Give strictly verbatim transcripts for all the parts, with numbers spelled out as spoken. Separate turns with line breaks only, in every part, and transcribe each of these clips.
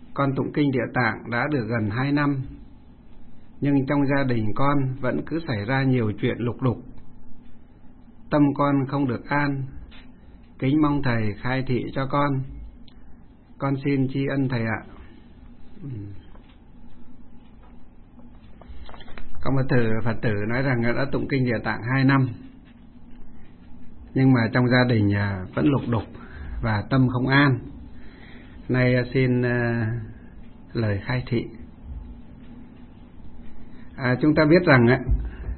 Con tụng kinh Địa Tạng đã được gần hai năm, nhưng trong gia đình con vẫn cứ xảy ra nhiều chuyện lục đục. Tâm con không được an. Kính mong thầy khai thị cho con. Con xin tri ân thầy ạ. Có một thử Phật tử nói rằng đã tụng kinh Địa Tạng hai năm, nhưng mà trong gia đình vẫn lục đục và tâm không an. Nay xin uh, lời khai thị. À, chúng ta biết rằng ấy,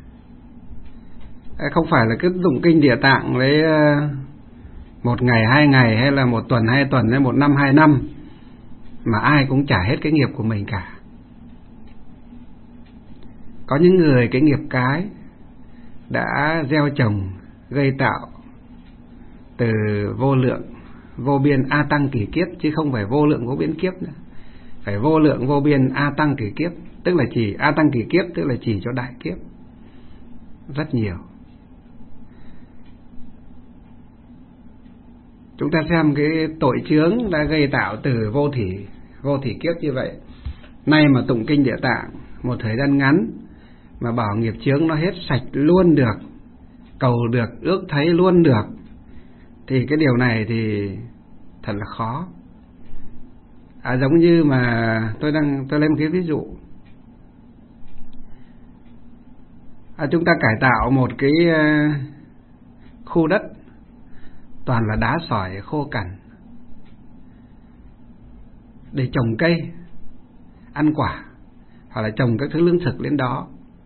không phải là cứ tụng kinh Địa Tạng lấy uh, một ngày hai ngày, hay là một tuần hai tuần, hay một năm hai năm mà ai cũng trả hết cái nghiệp của mình cả. Có những người cái nghiệp cái đã gieo trồng gây tạo từ vô lượng vô biên a tăng kỷ kiếp, chứ không phải vô lượng vô biên kiếp nữa. Phải vô lượng vô biên a tăng kỷ kiếp, tức là chỉ a tăng kỷ kiếp, tức là chỉ cho đại kiếp. Rất nhiều. Chúng ta xem cái tội chướng đã gây tạo từ vô thỉ vô thỉ kiếp như vậy. Nay mà tụng kinh Địa Tạng một thời gian ngắn mà bảo nghiệp chướng nó hết sạch luôn được, cầu được, ước thấy luôn được, thì cái điều này thì thật là khó. À, giống như mà tôi đang tôi lấy một cái ví dụ. À, chúng ta cải tạo một cái uh, khu đất toàn là đá sỏi khô cằn để trồng cây, ăn quả, hoặc là trồng các thứ lương thực lên đó.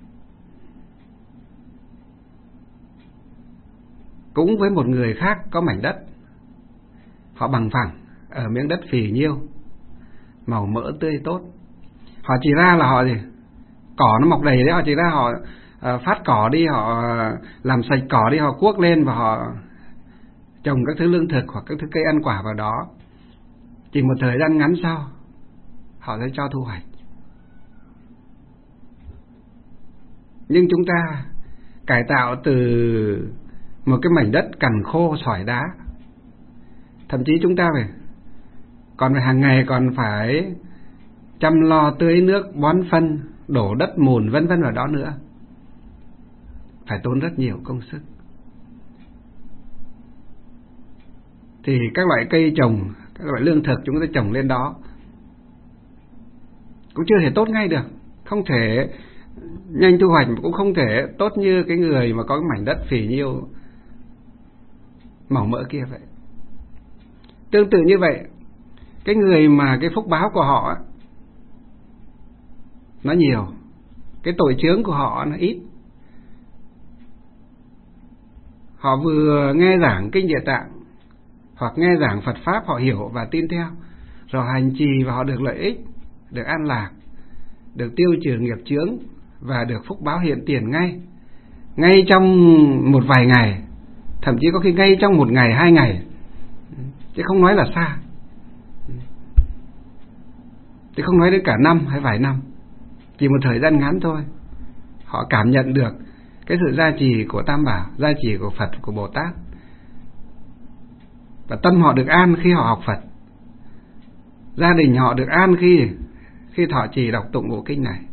Cũng với một người khác có mảnh đất, họ bằng phẳng ở miếng đất phì nhiêu, màu mỡ tươi tốt. Họ chỉ ra là họ gì? Cỏ nó mọc đầy đấy, họ chỉ ra họ uh, phát cỏ đi, họ làm sạch cỏ đi, họ cuốc lên và họ trồng các thứ lương thực hoặc các thứ cây ăn quả vào đó. Chỉ một thời gian ngắn sau họ sẽ cho thu hoạch. Nhưng chúng ta cải tạo từ một cái mảnh đất cằn khô sỏi đá, thậm chí chúng ta phải còn phải hàng ngày còn phải chăm lo tưới nước, bón phân, đổ đất mùn vân vân vào đó nữa, phải tốn rất nhiều công sức. Thì các loại cây trồng, các loại lương thực chúng ta trồng lên đó cũng chưa thể tốt ngay được, không thể nhanh thu hoạch, cũng không thể tốt như cái người mà có cái mảnh đất phì nhiêu màu mỡ kia vậy. Tương tự như vậy, cái người mà cái phúc báo của họ nó nhiều, cái tội chướng của họ nó ít. Họ vừa nghe giảng kinh Địa Tạng hoặc nghe giảng Phật Pháp, họ hiểu và tin theo, rồi hành trì và họ được lợi ích, được an lạc, được tiêu trừ nghiệp chướng và được phúc báo hiện tiền ngay ngay trong một vài ngày, thậm chí có khi ngay trong một ngày hai ngày, chứ không nói là xa, chứ không nói đến cả năm hay vài năm. Chỉ một thời gian ngắn thôi, họ cảm nhận được cái sự gia trì của Tam Bảo, gia trì của Phật, của Bồ Tát, và tâm họ được an khi họ học Phật, gia đình họ được an khi khi thọ trì đọc tụng bộ kinh này.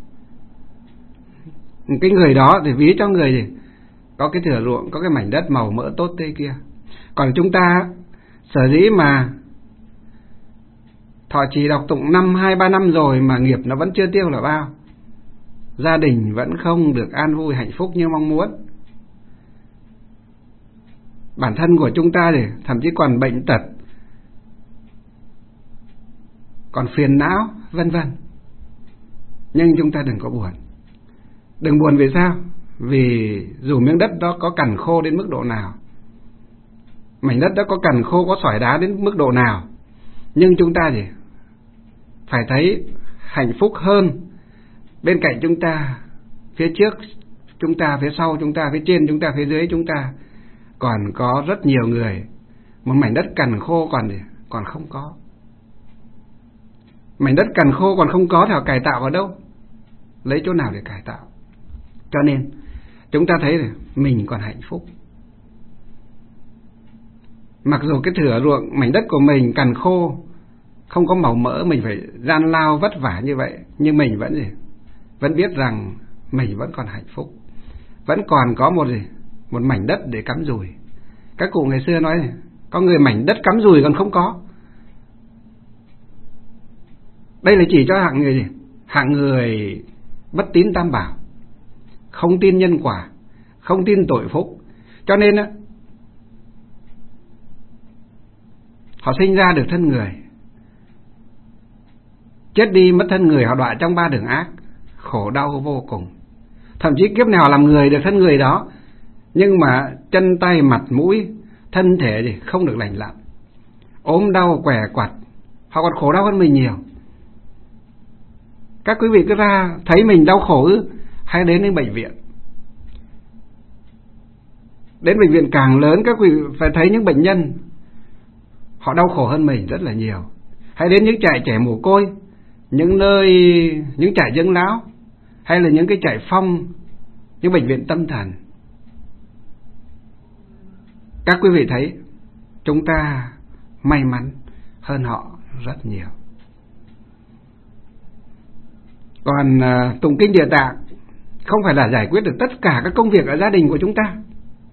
Cái người đó thì ví cho người gì có cái thửa ruộng, có cái mảnh đất màu mỡ tốt tươi kia. Còn chúng ta sở dĩ mà thọ trì đọc tụng năm hai ba năm rồi mà nghiệp nó vẫn chưa tiêu là bao, gia đình vẫn không được an vui hạnh phúc như mong muốn. Bản thân của chúng ta thì thậm chí còn bệnh tật, còn phiền não vân vân. Nhưng chúng ta đừng có buồn. Đừng buồn vì sao? Vì dù miếng đất đó có cằn khô đến mức độ nào, mảnh đất đó có cằn khô, có sỏi đá đến mức độ nào, nhưng chúng ta thì phải thấy hạnh phúc hơn. Bên cạnh chúng ta, phía trước chúng ta, phía sau chúng ta, phía trên chúng ta, phía dưới chúng ta còn có rất nhiều người một mảnh đất cằn khô còn còn không có. Mảnh đất cằn khô còn không có thì họ cải tạo ở đâu? Lấy chỗ nào để cải tạo? Cho nên chúng ta thấy là mình còn hạnh phúc. Mặc dù cái thửa ruộng, mảnh đất của mình cằn khô, không có màu mỡ, mình phải gian lao vất vả như vậy, nhưng mình vẫn gì? Vẫn biết rằng mình vẫn còn hạnh phúc, vẫn còn có một gì? Một mảnh đất để cắm dùi. Các cụ ngày xưa nói này, có người mảnh đất cắm dùi còn không có. Đây là chỉ cho hạng người gì? Hạng người bất tín tam bảo, không tin nhân quả, không tin tội phúc. Cho nên á, họ sinh ra được thân người, chết đi mất thân người, họ đọa trong ba đường ác, khổ đau vô cùng. Thậm chí kiếp nào làm người được thân người đó, nhưng mà chân tay mặt mũi thân thể gì không được lành lặn, ốm đau què quặt, họ còn khổ đau hơn mình nhiều. Các quý vị cứ ra thấy mình đau khổ ư, hay đến đến bệnh viện. Đến bệnh viện càng lớn, các quý vị phải thấy những bệnh nhân họ đau khổ hơn mình rất là nhiều. Hay đến những trại trẻ mồ côi, những nơi, những trại dưỡng lão, hay là những cái trại phong, những bệnh viện tâm thần. Các quý vị thấy chúng ta may mắn hơn họ rất nhiều. Còn uh, tụng kinh Địa Tạng không phải là giải quyết được tất cả các công việc ở gia đình của chúng ta.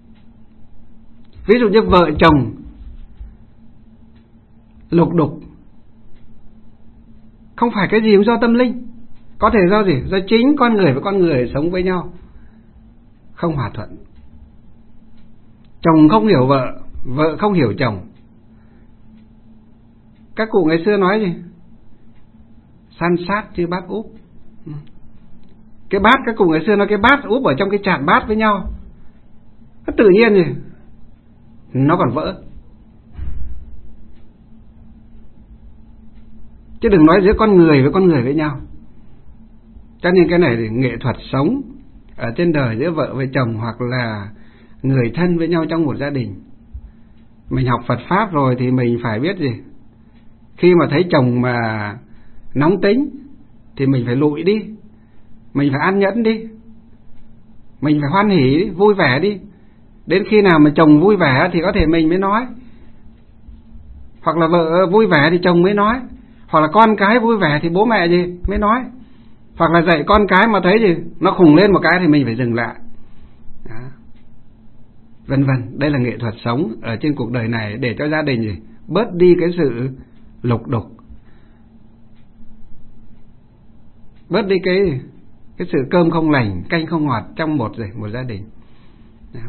Ví dụ như vợ chồng lục đục, không phải cái gì cũng do tâm linh, có thể do gì? Do chính con người với con người sống với nhau không hòa thuận. Chồng không hiểu vợ, vợ không hiểu chồng. Các cụ ngày xưa nói gì? San sát như bát úp. Cái bát, các cụ ngày xưa nói cái bát úp ở trong cái chạn bát với nhau, nó tự nhiên gì nó còn vỡ. Chứ đừng nói giữa con người với con người với nhau. Cho nên cái này thì nghệ thuật sống ở trên đời giữa vợ với chồng, hoặc là người thân với nhau trong một gia đình. Mình học Phật Pháp rồi thì mình phải biết gì? Khi mà thấy chồng mà nóng tính thì mình phải lụi đi, mình phải an nhẫn đi, mình phải hoan hỉ đi, vui vẻ đi. Đến khi nào mà chồng vui vẻ thì có thể mình mới nói, hoặc là vợ vui vẻ thì chồng mới nói, hoặc là con cái vui vẻ thì bố mẹ gì mới nói, hoặc là dạy con cái mà thấy gì nó khùng lên một cái thì mình phải dừng lại. Đó. Vân vân. Đây là nghệ thuật sống ở trên cuộc đời này để cho gia đình gì bớt đi cái sự lục đục, bớt đi cái cái sự cơm không lành canh không ngọt trong một gì một gia đình. Đó.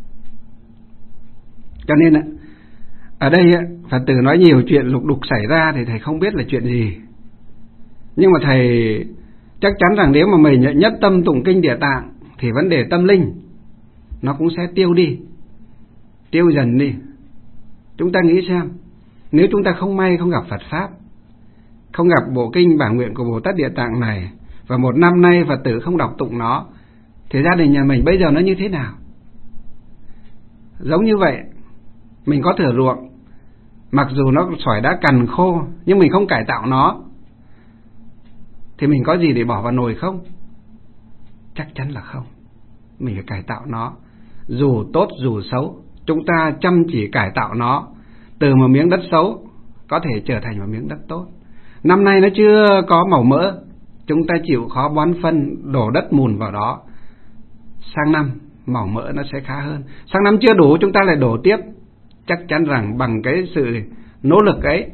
Cho nên ạ, ở đây Phật tử nói nhiều chuyện lục đục xảy ra thì thầy không biết là chuyện gì, nhưng mà thầy chắc chắn rằng nếu mà mình nhất tâm tụng kinh Địa Tạng thì vấn đề tâm linh nó cũng sẽ tiêu đi, tiêu dần đi. Chúng ta nghĩ xem, nếu chúng ta không may không gặp Phật Pháp, không gặp bộ kinh bản nguyện của Bồ Tát Địa Tạng này, và một năm nay Phật tử không đọc tụng nó, thì gia đình nhà mình bây giờ nó như thế nào? Giống như vậy, mình có thửa ruộng, mặc dù nó sỏi đá cằn khô, nhưng mình không cải tạo nó, thì mình có gì để bỏ vào nồi không? Chắc chắn là không. Mình phải cải tạo nó. Dù tốt dù xấu, chúng ta chăm chỉ cải tạo nó, từ một miếng đất xấu có thể trở thành một miếng đất tốt. Năm nay nó chưa có màu mỡ, chúng ta chịu khó bón phân, đổ đất mùn vào đó. Sang năm màu mỡ nó sẽ khá hơn. Sang năm chưa đủ, chúng ta lại đổ tiếp. Chắc chắn rằng bằng cái sự nỗ lực ấy,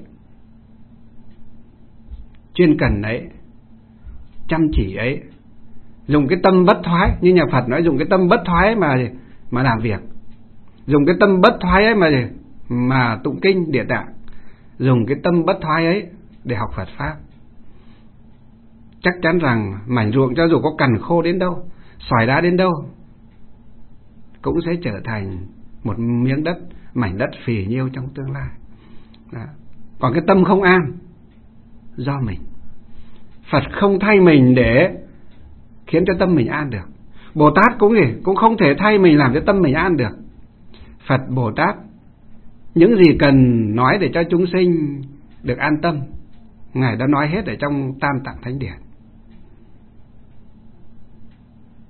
chuyên cần ấy, chăm chỉ ấy, dùng cái tâm bất thoái, như nhà Phật nói, dùng cái tâm bất thoái mà mà làm việc, dùng cái tâm bất thoái ấy mà mà tụng kinh Địa Tạng, dùng cái tâm bất thoái ấy để học Phật Pháp. Chắc chắn rằng mảnh ruộng cho dù có cằn khô đến đâu, sỏi đá đến đâu, cũng sẽ trở thành một miếng đất, mảnh đất phì nhiêu trong tương lai. Đó. Còn cái tâm không an do mình. Phật không thay mình để khiến cho tâm mình an được. Bồ Tát cũng gì cũng không thể thay mình làm cho tâm mình an được. Phật Bồ Tát những gì cần nói để cho chúng sinh được an tâm, Ngài đã nói hết ở trong Tam Tạng Thánh Điển.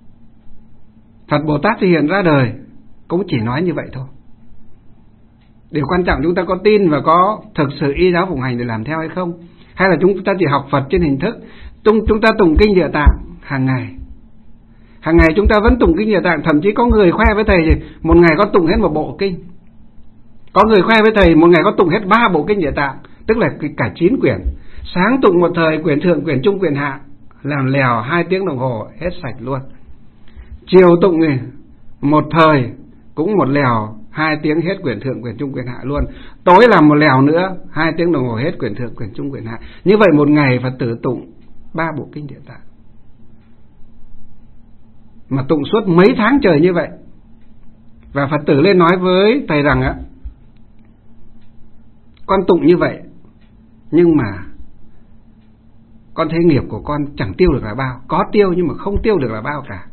Phật Bồ Tát thì hiện ra đời cũng chỉ nói như vậy thôi. Điều quan trọng chúng ta có tin và có thực sự y giáo phụng hành để làm theo hay không? Hay là chúng ta chỉ học Phật trên hình thức? Chúng ta tụng kinh Địa Tạng hàng ngày. Hàng ngày chúng ta vẫn tụng kinh Địa Tạng, thậm chí có người khoe với thầy gì một ngày có tụng hết một bộ kinh. Có người khoe với thầy một ngày có tụng hết ba bộ kinh Địa Tạng, tức là cả chín quyển. Sáng tụng một thời quyển thượng, quyển trung, quyển hạ, làm lèo hai tiếng đồng hồ hết sạch luôn. Chiều tụng này một thời cũng một lèo hai tiếng hết quyển thượng, quyển trung, quyển hạ luôn. Tối làm một lèo nữa hai tiếng đồng hồ hết quyển thượng, quyển trung, quyển hạ. Như vậy một ngày Phật tử tụng ba bộ kinh Địa Tạng, mà tụng suốt mấy tháng trời như vậy. Và Phật tử lên nói với thầy rằng á, con tụng như vậy nhưng mà con thấy nghiệp của con chẳng tiêu được là bao. Có tiêu nhưng mà không tiêu được là bao cả.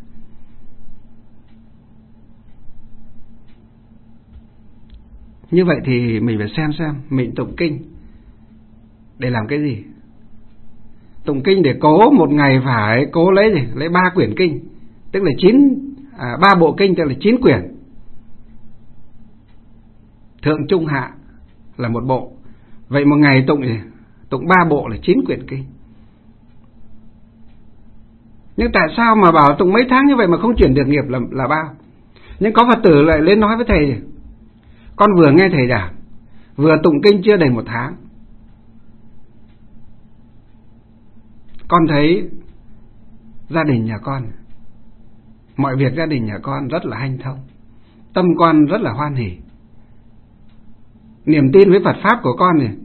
Như vậy thì mình phải xem xem mình tụng kinh để làm cái gì. Tụng kinh để cố một ngày phải cố lấy gì? Lấy ba quyển kinh, tức là chín à, ba bộ kinh, tức là chín quyển. Thượng trung hạ là một bộ. Vậy một ngày tụng gì? Tụng ba bộ là chín quyển kinh. Nhưng tại sao mà bảo tụng mấy tháng như vậy mà không chuyển được nghiệp là, là bao? Nhưng có Phật tử lại lên nói với thầy, con vừa nghe thầy giảng, vừa tụng kinh chưa đầy một tháng, con thấy gia đình nhà con, mọi việc gia đình nhà con rất là hanh thông, tâm con rất là hoan hỉ, niềm tin với Phật Pháp của con này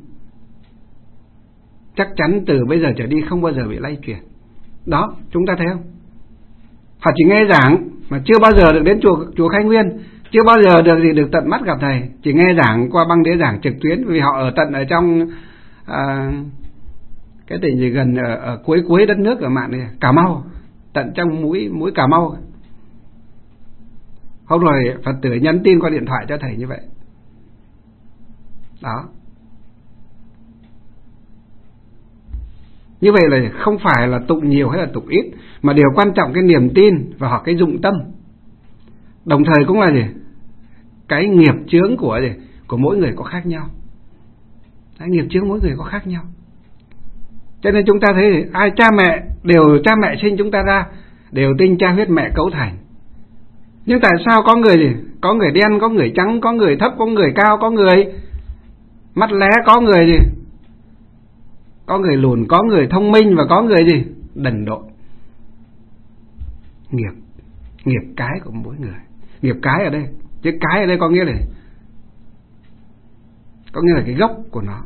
chắc chắn từ bây giờ trở đi không bao giờ bị lay chuyển. Đó, chúng ta thấy không? Họ chỉ nghe giảng mà chưa bao giờ được đến chùa chùa Khai Nguyên, chưa bao giờ được gì được tận mắt gặp thầy, chỉ nghe giảng qua băng đĩa giảng trực tuyến, vì họ ở tận ở trong à, cái tỉnh gì gần ở, ở cuối cuối đất nước ở mạn này, Cà Mau, tận trong mũi mũi Cà Mau. Hôm rồi Phật tử nhắn tin qua điện thoại cho thầy như vậy. Đó. Như vậy là không phải là tụng nhiều hay là tụng ít, mà điều quan trọng cái niềm tin và hoặc cái dụng tâm. Đồng thời cũng là gì? Cái nghiệp chướng của gì? Của mỗi người có khác nhau. Cái nghiệp chướng mỗi người có khác nhau. Cho nên chúng ta thấy ai cha mẹ đều cha mẹ sinh chúng ta ra, đều tinh cha huyết mẹ cấu thành. Nhưng tại sao có người gì? Có người đen, có người trắng, có người thấp, có người cao, có người mắt lé, có người gì? Có người lùn, có người thông minh và có người gì? Đần độn. Nghiệp, nghiệp cái của mỗi người. Nghiệp cái ở đây, chứ cái ở đây có nghĩa là có nghĩa là cái gốc của nó.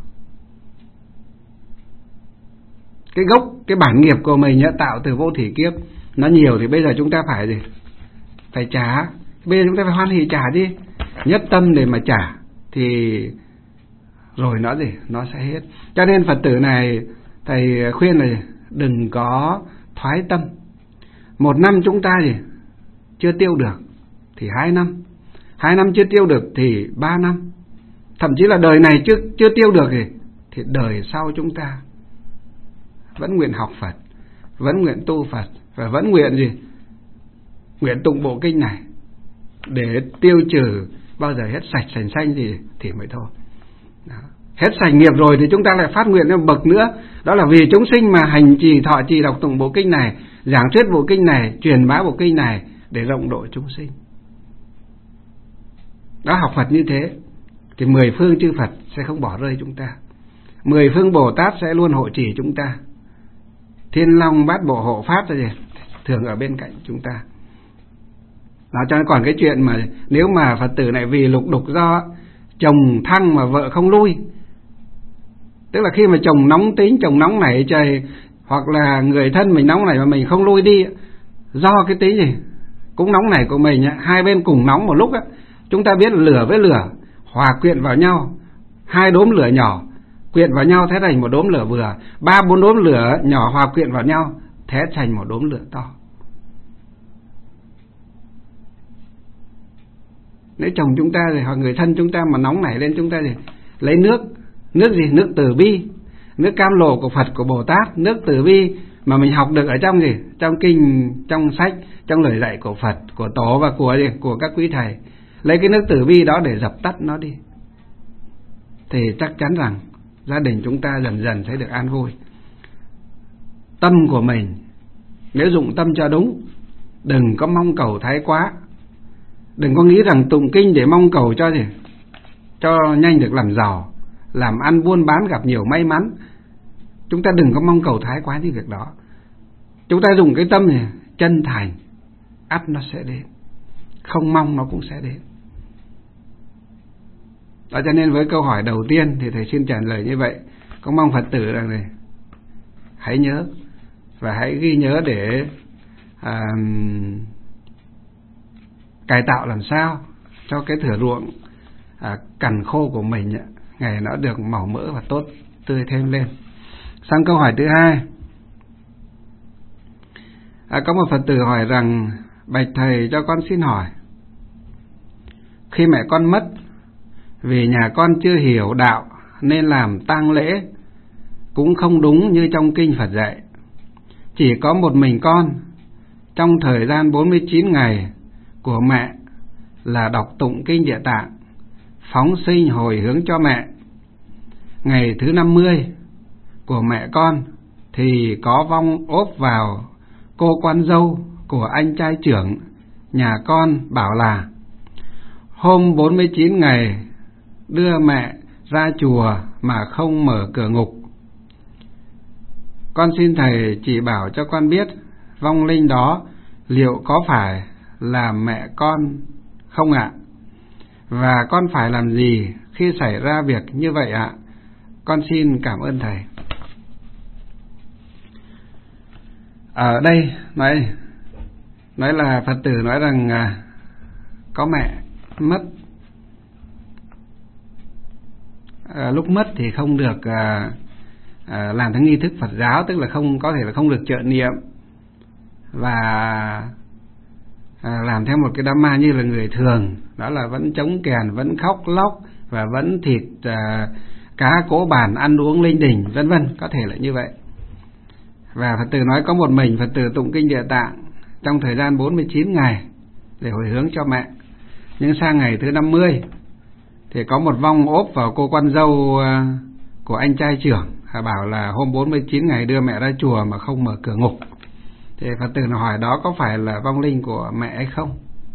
Cái gốc, cái bản nghiệp của mình đã tạo từ vô thỉ kiếp. Nó nhiều thì bây giờ chúng ta phải gì? Phải trả. Bây giờ chúng ta phải hoan hỉ trả đi. Nhất tâm để mà trả thì rồi nó gì? Nó sẽ hết. Cho nên Phật tử này thầy khuyên là đừng có thoái tâm. Một năm chúng ta gì? Chưa tiêu được thì hai năm. Hai năm chưa tiêu được thì ba năm. Thậm chí là đời này chưa, chưa tiêu được thì, thì đời sau chúng ta vẫn nguyện học Phật, vẫn nguyện tu Phật, và vẫn nguyện gì? Nguyện tụng bộ kinh này để tiêu trừ, bao giờ hết sạch sành xanh gì thì mới thôi. Đó. Hết sạch nghiệp rồi thì chúng ta lại phát nguyện lên bậc nữa. Đó là vì chúng sinh mà hành trì thọ trì đọc tụng bộ kinh này, giảng thuyết bộ kinh này, truyền bá bộ kinh này để rộng độ chúng sinh. Đó, học Phật như thế thì mười phương chư Phật sẽ không bỏ rơi chúng ta, mười phương Bồ Tát sẽ luôn hộ trì chúng ta, Thiên Long Bát Bộ hộ pháp là gì? Thường ở bên cạnh chúng ta. Đó, cho nên còn cái chuyện mà nếu mà Phật tử này vì lục đục do chồng thăng mà vợ không lui, tức là khi mà chồng nóng tính, chồng nóng nảy trời, hoặc là người thân mình nóng nảy mà mình không lui đi, do cái tính gì cũng nóng nảy của mình, hai bên cùng nóng một lúc á. Chúng ta biết lửa với lửa hòa quyện vào nhau, hai đốm lửa nhỏ quyện vào nhau thế thành một đốm lửa vừa, ba bốn đốm lửa nhỏ hòa quyện vào nhau thế thành một đốm lửa to. Nếu chồng chúng ta hoặc người thân chúng ta mà nóng nảy lên, chúng ta thì lấy nước, nước gì? Nước từ bi, nước cam lồ của Phật, của Bồ Tát, nước từ bi mà mình học được ở trong gì? Trong kinh, trong sách, trong lời dạy của Phật, của Tổ và của gì? Của các quý thầy. Lấy cái nước từ bi đó để dập tắt nó đi. thì chắc chắn rằng gia đình chúng ta dần dần sẽ được an vui. Tâm của mình nếu dụng tâm cho đúng, đừng có mong cầu thái quá. Đừng có nghĩ rằng tụng kinh để mong cầu cho gì cho nhanh được làm giàu, làm ăn buôn bán gặp nhiều may mắn. Chúng ta đừng có mong cầu thái quá những việc đó. Chúng ta dùng cái tâm này chân thành, ắt nó sẽ đến. Không mong nó cũng sẽ đến. Đó, cho nên với câu hỏi đầu tiên thì thầy xin trả lời như vậy. Con mong Phật tử rằng này, hãy nhớ và hãy ghi nhớ để à, cải tạo làm sao cho cái thửa ruộng à, cằn khô của mình ngày nó được màu mỡ và tốt tươi thêm lên. Sang câu hỏi thứ hai, à, có một Phật tử hỏi rằng: bạch thầy cho con xin hỏi, khi mẹ con mất vì nhà con chưa hiểu đạo nên làm tang lễ cũng không đúng như trong kinh Phật dạy. Chỉ có một mình con trong thời gian bốn mươi chín ngày của mẹ là đọc tụng kinh Địa Tạng, phóng sinh hồi hướng cho mẹ. Ngày thứ năm mươi của mẹ con thì có vong ốp vào cô con dâu của anh trai trưởng nhà con, bảo là hôm bốn mươi chín ngày đưa mẹ ra chùa mà không mở cửa ngục. Con xin thầy chỉ bảo cho con biết vong linh đó liệu có phải là mẹ con không ạ? Và con phải làm gì khi xảy ra việc như vậy ạ? Con xin cảm ơn thầy. Ở đây nói nói là Phật tử nói rằng à, có mẹ mất. À, lúc mất thì không được à, à, làm theo nghi thức Phật giáo, tức là không có thể là không được trợ niệm và à, làm theo một cái đám ma như là người thường, đó là vẫn trống kèn, vẫn khóc lóc và vẫn thịt à, cá cỗ bàn, ăn uống linh đình, vân vân, có thể là như vậy. Và Phật tử nói có một mình Phật tử tụng kinh Địa Tạng trong thời gian bốn mươi chín ngày để hồi hướng cho mẹ. Nhưng sang ngày thứ năm mươi thì có một vong ốp vào cô con dâu của anh trai trưởng, bảo là hôm bốn mươi chín ngày đưa mẹ ra chùa mà không mở cửa ngục. Thì Phật tử hỏi đó có phải là vong linh của mẹ hay không?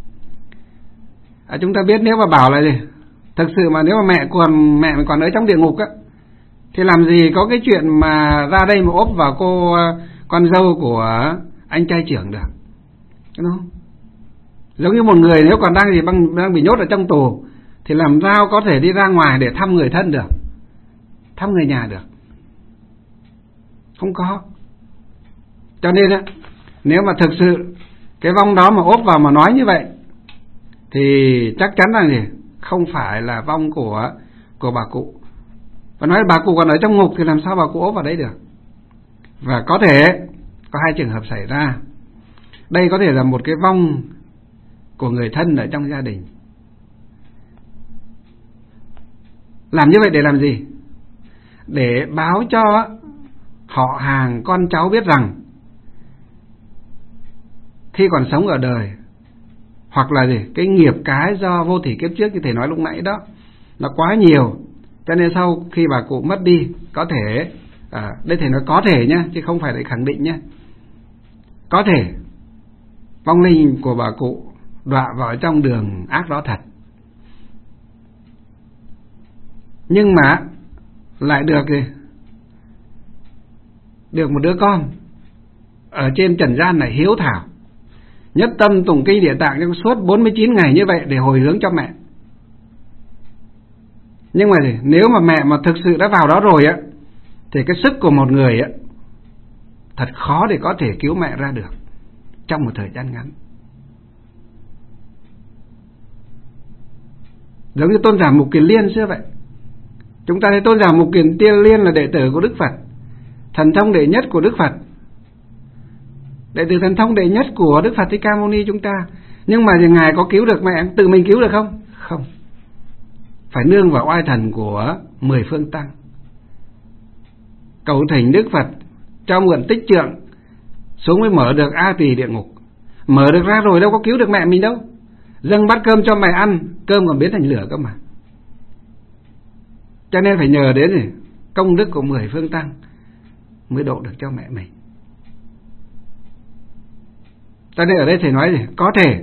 À, chúng ta biết nếu mà bảo là gì, thực sự mà nếu mà mẹ còn mẹ còn ở trong địa ngục á, thì làm gì có cái chuyện mà ra đây mà ốp vào cô con dâu của anh trai trưởng được, đúng không? Giống như một người nếu còn đang gì đang, đang bị nhốt ở trong tù thì làm sao có thể đi ra ngoài để thăm người thân được, thăm người nhà được? Không có. Cho nên á, nếu mà thực sự cái vong đó mà ốp vào mà nói như vậy thì chắc chắn là gì, không phải là vong của của bà cụ. Và nói bà cụ còn ở trong ngục thì làm sao bà cụ ốp vào đấy được? Và có thể có hai trường hợp xảy ra. Đây có thể là một cái vong của người thân ở trong gia đình. Làm như vậy để làm gì? Để báo cho họ hàng con cháu biết rằng khi còn sống ở đời, hoặc là gì, cái nghiệp cái do vô thỉ kiếp trước như thầy nói lúc nãy đó, nó quá nhiều, cho nên sau khi bà cụ mất đi, có thể à, đây thầy nói có thể nhá, chứ không phải để khẳng định nhá, có thể vong linh của bà cụ đọa vào trong đường ác đó thật, nhưng mà lại được gì, được một đứa con ở trên trần gian này hiếu thảo, nhất tâm tụng kinh Địa Tạng trong suốt bốn mươi chín ngày như vậy để hồi hướng cho mẹ. Nhưng mà gì, nếu mà mẹ mà thực sự đã vào đó rồi á, thì cái sức của một người á thật khó để có thể cứu mẹ ra được trong một thời gian ngắn. Giống như tôn giả Mục Kiền Liên xưa vậy. Chúng ta thấy tôn giả Mục Kiền Tiên Liên là đệ tử của Đức Phật, thần thông đệ nhất của Đức Phật, đệ tử thần thông đệ nhất của Đức Phật Thích Ca Mâu Ni chúng ta. Nhưng mà thì Ngài có cứu được mẹ, tự mình cứu được không? Không. Phải nương vào oai thần của mười phương tăng, cầu thỉnh Đức Phật cho mượn tích trượng xuống mới mở được A Tỳ địa ngục. Mở được ra rồi đâu có cứu được mẹ mình đâu. Dâng bát cơm cho mẹ ăn, cơm còn biến thành lửa cơ mà. Cho Cho nên phải nhờ đến gì? Công đức của mười phương tăng mới độ được cho mẹ mình. Cho nên ở đây thầy nói gì? Có thể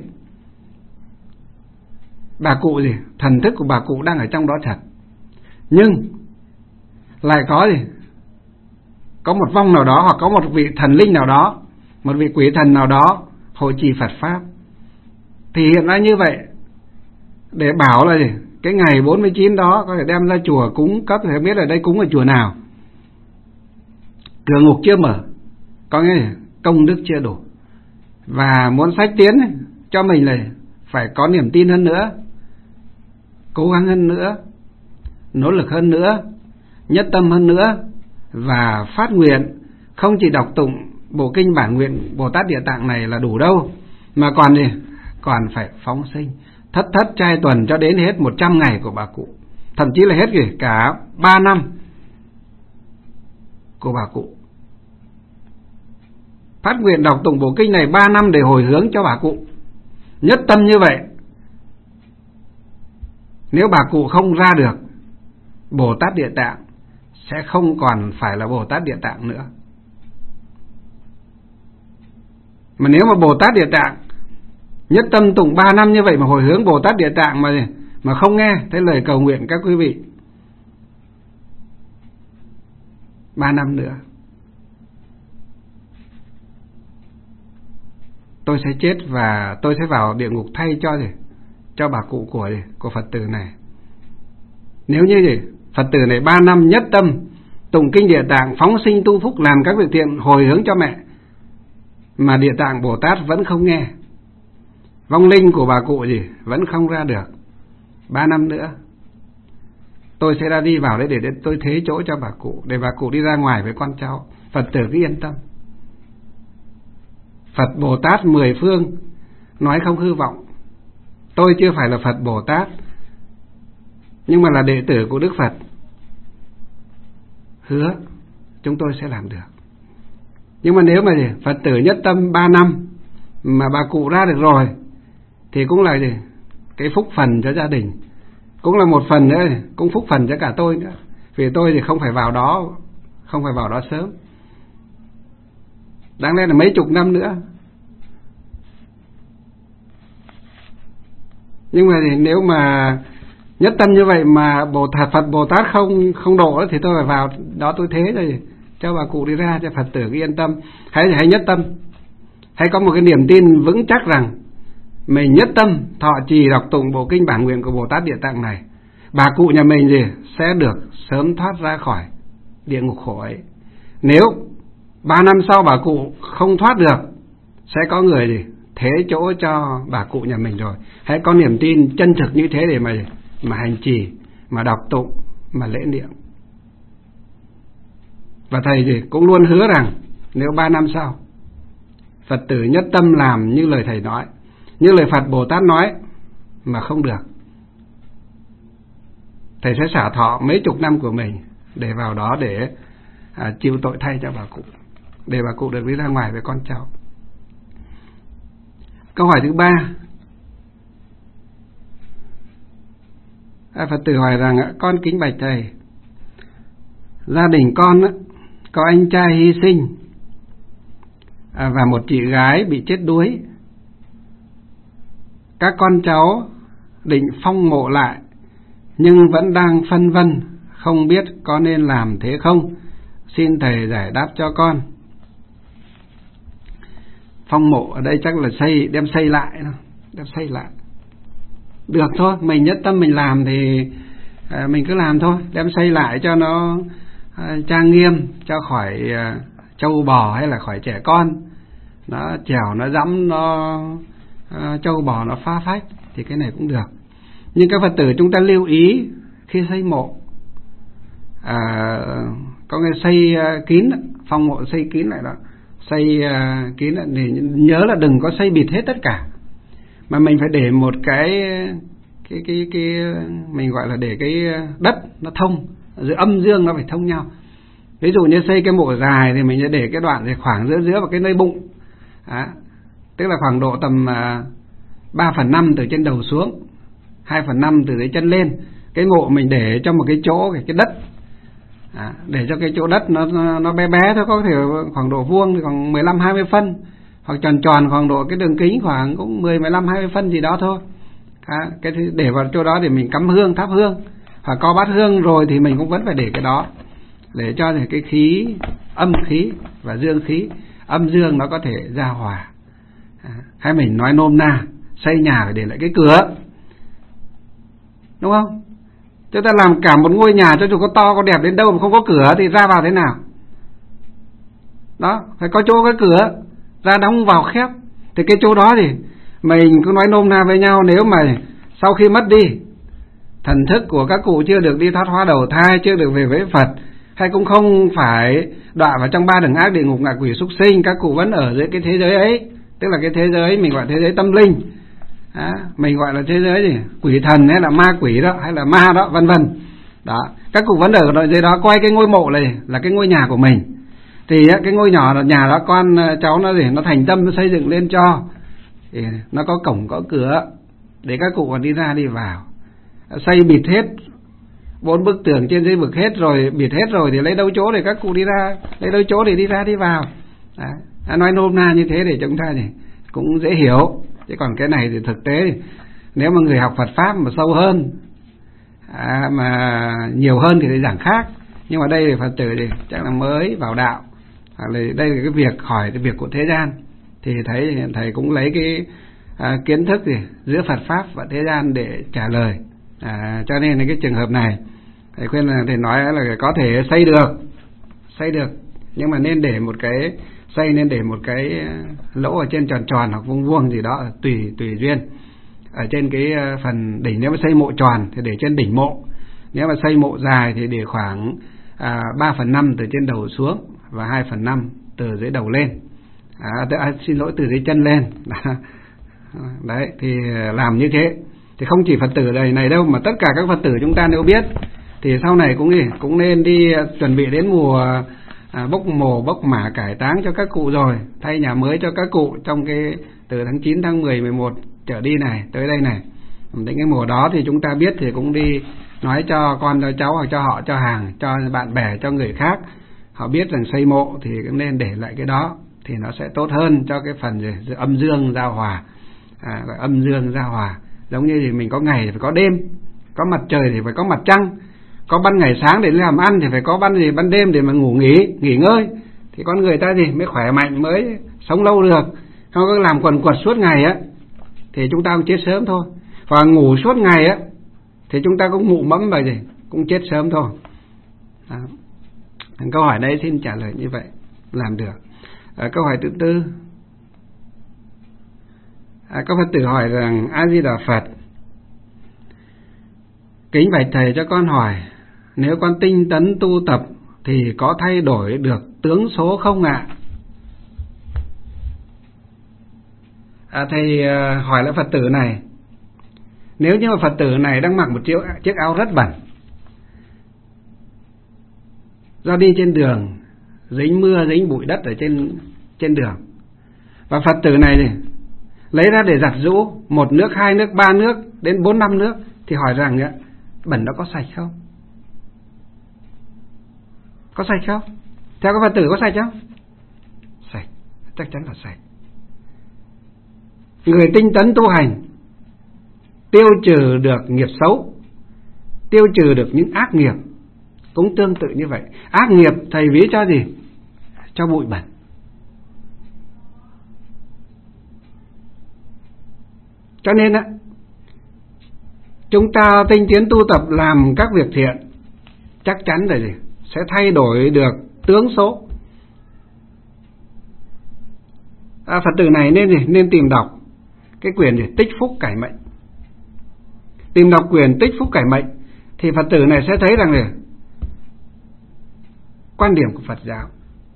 bà cụ gì? Thần thức của bà cụ đang ở trong đó thật, nhưng lại có gì? Có một vong nào đó, hoặc có một vị thần linh nào đó, một vị quỷ thần nào đó hộ trì Phật Pháp. Thì hiện nay như vậy, để bảo là gì? Cái ngày bốn mươi chín đó có thể đem ra chùa cúng cấp, thì biết ở đây cúng ở chùa nào. Cửa ngục chưa mở, có nghĩa là công đức chưa đủ. Và muốn sách tiến cho mình là phải có niềm tin hơn nữa, cố gắng hơn nữa, nỗ lực hơn nữa, nhất tâm hơn nữa, và phát nguyện. Không chỉ đọc tụng bộ kinh bản nguyện Bồ Tát Địa Tạng này là đủ đâu, mà còn gì? Còn phải phóng sinh thất thất trai tuần cho đến hết một trăm ngày của bà cụ, thậm chí là hết kể cả ba năm của bà cụ. Phát nguyện đọc tụng bộ kinh này ba năm để hồi hướng cho bà cụ. Nhất tâm như vậy, nếu bà cụ không ra được, Bồ Tát Địa Tạng sẽ không còn phải là Bồ Tát Địa Tạng nữa. Mà nếu mà Bồ Tát Địa Tạng nhất tâm tụng ba năm như vậy mà hồi hướng Bồ Tát Địa Tạng mà mà không nghe thấy lời cầu nguyện các quý vị, ba năm nữa tôi sẽ chết và tôi sẽ vào địa ngục thay cho gì? Cho bà cụ của gì? Của Phật tử này. Nếu như gì? Phật tử này ba năm nhất tâm tụng kinh Địa Tạng, phóng sinh tu phúc, làm các việc thiện hồi hướng cho mẹ, mà Địa Tạng Bồ Tát vẫn không nghe, vong linh của bà cụ gì vẫn không ra được, ba năm nữa tôi sẽ ra đi vào đấy để, để tôi thế chỗ cho bà cụ, để bà cụ đi ra ngoài với con cháu. Phật tử cứ yên tâm. Phật Bồ Tát mười phương nói không hư vọng. Tôi chưa phải là Phật Bồ Tát, nhưng mà là đệ tử của Đức Phật, hứa chúng tôi sẽ làm được. Nhưng mà nếu mà gì? Phật tử nhất tâm ba năm mà bà cụ ra được rồi, thì cũng là gì? Cái phúc phần cho gia đình, cũng là một phần nữa, cũng phúc phần cho cả tôi nữa. Vì tôi thì không phải vào đó, không phải vào đó sớm, đáng lẽ là mấy chục năm nữa. Nhưng mà thì nếu mà nhất tâm như vậy mà Bồ Tát Phật Bồ Tát không không độ thì tôi phải vào đó tôi thế rồi cho bà cụ đi ra, cho Phật tử yên tâm. Hãy hãy nhất tâm, hãy có một cái niềm tin vững chắc rằng mình nhất tâm thọ trì đọc tụng bộ kinh bản nguyện của Bồ Tát Địa Tạng này, bà cụ nhà mình gì sẽ được sớm thoát ra khỏi địa ngục khổ ấy. Nếu ba năm sau bà cụ không thoát được, sẽ có người gì thế chỗ cho bà cụ nhà mình rồi. Hãy có niềm tin chân thực như thế để mà mà hành trì, mà đọc tụng, mà lễ niệm. Và thầy gì cũng luôn hứa rằng nếu ba năm sau Phật tử nhất tâm làm như lời thầy nói, như lời Phật Bồ Tát nói mà không được, thầy sẽ xả thọ mấy chục năm của mình để vào đó để à, chịu tội thay cho bà cụ, để bà cụ được đi ra ngoài với con cháu. Câu hỏi thứ ba, à, Phật tử hỏi rằng con kính bạch thầy, gia đình con có anh trai hy sinh à, và một chị gái bị chết đuối. Các con cháu định phong mộ lại nhưng vẫn đang phân vân, không biết có nên làm thế không. Xin thầy giải đáp cho con. Phong mộ ở đây chắc là xây, đem xây lại, đem xây lại. Được thôi, mình nhất tâm mình làm thì à, mình cứ làm thôi, đem xây lại cho nó à, trang nghiêm, cho khỏi à, trâu bò hay là khỏi trẻ con nó trèo, nó dẫm, nó à, trâu bò nó phá phách, thì cái này cũng được. Nhưng các Phật tử chúng ta lưu ý khi xây mộ, à, có người xây à, kín, phong mộ xây kín lại đó, xây à, kín lại, để nhớ là đừng có xây bịt hết tất cả, mà mình phải để một cái cái cái cái mình gọi là để cái đất nó thông, giữa âm dương nó phải thông nhau. Ví dụ như xây cái mộ dài thì mình sẽ để cái đoạn thì khoảng giữa giữa vào cái nơi bụng, à, tức là khoảng độ tầm ba phần năm từ trên đầu xuống, hai phần năm từ dưới chân lên, cái mộ mình để trong một cái chỗ cái, cái đất, à, để cho cái chỗ đất nó nó bé bé thôi, có thể khoảng độ vuông thì khoảng mười lăm hai mươi phân, hoặc tròn tròn khoảng độ cái đường kính khoảng cũng mười mười lăm hai mươi phân gì đó thôi. À, cái để vào chỗ đó để mình cắm hương, thắp hương, hoặc có bát hương rồi thì mình cũng vẫn phải để cái đó, để cho cái khí âm khí và dương khí, âm dương nó có thể giao hòa. À, hay mình nói nôm na, xây nhà phải để lại cái cửa, đúng không? Chúng ta làm cả một ngôi nhà cho dù có to có đẹp đến đâu mà không có cửa thì ra vào thế nào? Đó, phải có chỗ cái cửa, ra đóng vào khép. Thì cái chỗ đó thì mình cứ nói nôm na với nhau, nếu mà sau khi mất đi, thần thức của các cụ chưa được đi thoát hóa đầu thai, chưa được về với Phật, hay cũng không phải đọa vào trong ba đường ác, địa ngục, ngạ quỷ, súc sinh, các cụ vẫn ở dưới cái thế giới ấy, tức là cái thế giới mình gọi thế giới tâm linh. Đó, mình gọi là thế giới gì? Quỷ thần hay là ma quỷ đó, hay là ma đó, vân vân. Đó, các cụ vẫn ở dưới đó, coi cái ngôi mộ này là cái ngôi nhà của mình. Thì cái ngôi nhỏ nhà đó con cháu nó gì, nó thành tâm nó xây dựng lên cho, thì nó có cổng có cửa để các cụ còn đi ra đi vào. Xây bịt hết bốn bức tường trên dưới vực hết rồi, bịt hết rồi thì lấy đâu chỗ để các cụ đi ra, lấy đâu chỗ để đi ra đi vào. Đó, nói nôm na như thế để chúng ta thì cũng dễ hiểu. Chứ còn cái này thì thực tế nếu mà người học Phật Pháp mà sâu hơn, à, mà nhiều hơn thì giảng khác. Nhưng mà đây là Phật tử thì chắc là mới vào đạo, hoặc là đây là cái việc hỏi cái việc của thế gian, thì thấy thầy cũng lấy cái à, kiến thức gì giữa Phật Pháp và thế gian để trả lời. À, cho nên là cái trường hợp này thầy khuyên là thầy nói là có thể xây được, xây được, nhưng mà nên để một cái xây nên để một cái lỗ ở trên tròn tròn hoặc vuông vuông gì đó, tùy tùy duyên. Ở trên cái phần đỉnh, nếu mà xây mộ tròn thì để trên đỉnh mộ, nếu mà xây mộ dài thì để khoảng à, ba phần năm từ trên đầu xuống và hai phần năm từ dưới đầu lên. À, à, xin lỗi, từ dưới chân lên. Đấy, thì làm như thế thì không chỉ Phật tử này này đâu, mà tất cả các Phật tử chúng ta nếu biết thì sau này cũng cũng nên đi chuẩn bị đến mùa à, bốc mồ bốc mả cải táng cho các cụ rồi, thay nhà mới cho các cụ trong cái từ tháng chín, tháng mười, mười một trở đi này, tới đây này. Đến cái mùa đó thì chúng ta biết thì cũng đi nói cho con cho cháu, hoặc cho họ, cho hàng, cho bạn bè, cho người khác, họ biết rằng xây mộ thì cũng nên để lại cái đó, thì nó sẽ tốt hơn cho cái phần gì, âm dương giao hòa. À, âm dương giao hòa, giống như thì mình có ngày thì phải có đêm, có mặt trời thì phải có mặt trăng, có ban ngày sáng để làm ăn thì phải có ban gì ban đêm để mà ngủ nghỉ nghỉ ngơi, thì con người ta gì mới khỏe mạnh, mới sống lâu được. Không có làm quần quật suốt ngày á thì chúng ta cũng chết sớm thôi, và ngủ suốt ngày á thì chúng ta cũng mụ mẫm vậy gì cũng chết sớm thôi. À, câu hỏi đấy xin trả lời như vậy làm được. À, câu hỏi thứ tư, à, các Phật tử hỏi rằng: A Di Đà Phật, kính bạch thầy cho con hỏi, nếu con tinh tấn tu tập thì có thay đổi được tướng số không ạ? À, thầy hỏi lại Phật tử này, nếu như mà Phật tử này đang mặc một chiếc, chiếc áo rất bẩn, do đi trên đường dính mưa dính bụi đất ở trên trên đường, và Phật tử này thì lấy ra để giặt giũ một nước, hai nước, ba nước đến bốn năm nước, thì hỏi rằng bẩn đó có sạch không? Có sạch không? Theo các Phật tử có sạch không? Sạch, chắc chắn là sạch. Người tinh tấn tu hành tiêu trừ được nghiệp xấu, tiêu trừ được những ác nghiệp, cũng tương tự như vậy. Ác nghiệp thầy ví cho gì? Cho bụi bẩn. Cho nên á, chúng ta tinh tiến tu tập làm các việc thiện, chắc chắn là gì? Sẽ thay đổi được tướng số. À, Phật tử này nên gì? Nên tìm đọc cái quyển gì? Tích phúc cải mệnh. Tìm đọc quyển Tích phúc cải mệnh thì Phật tử này sẽ thấy rằng là quan điểm của Phật giáo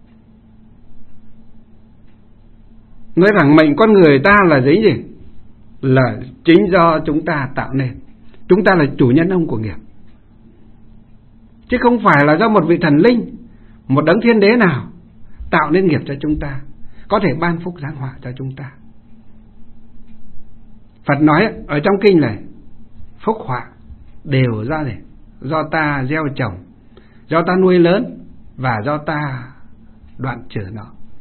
nói rằng mệnh con người ta là gì gì? Là chính do chúng ta tạo nên. Chúng ta là chủ nhân ông của nghiệp, chứ không phải là do một vị thần linh, một đấng thiên đế nào tạo nên nghiệp cho chúng ta, có thể ban phúc giáng họa cho chúng ta. Phật nói ở trong kinh này, phúc họa đều do gì? Do ta gieo trồng, do ta nuôi lớn và do ta đoạn trừ nó.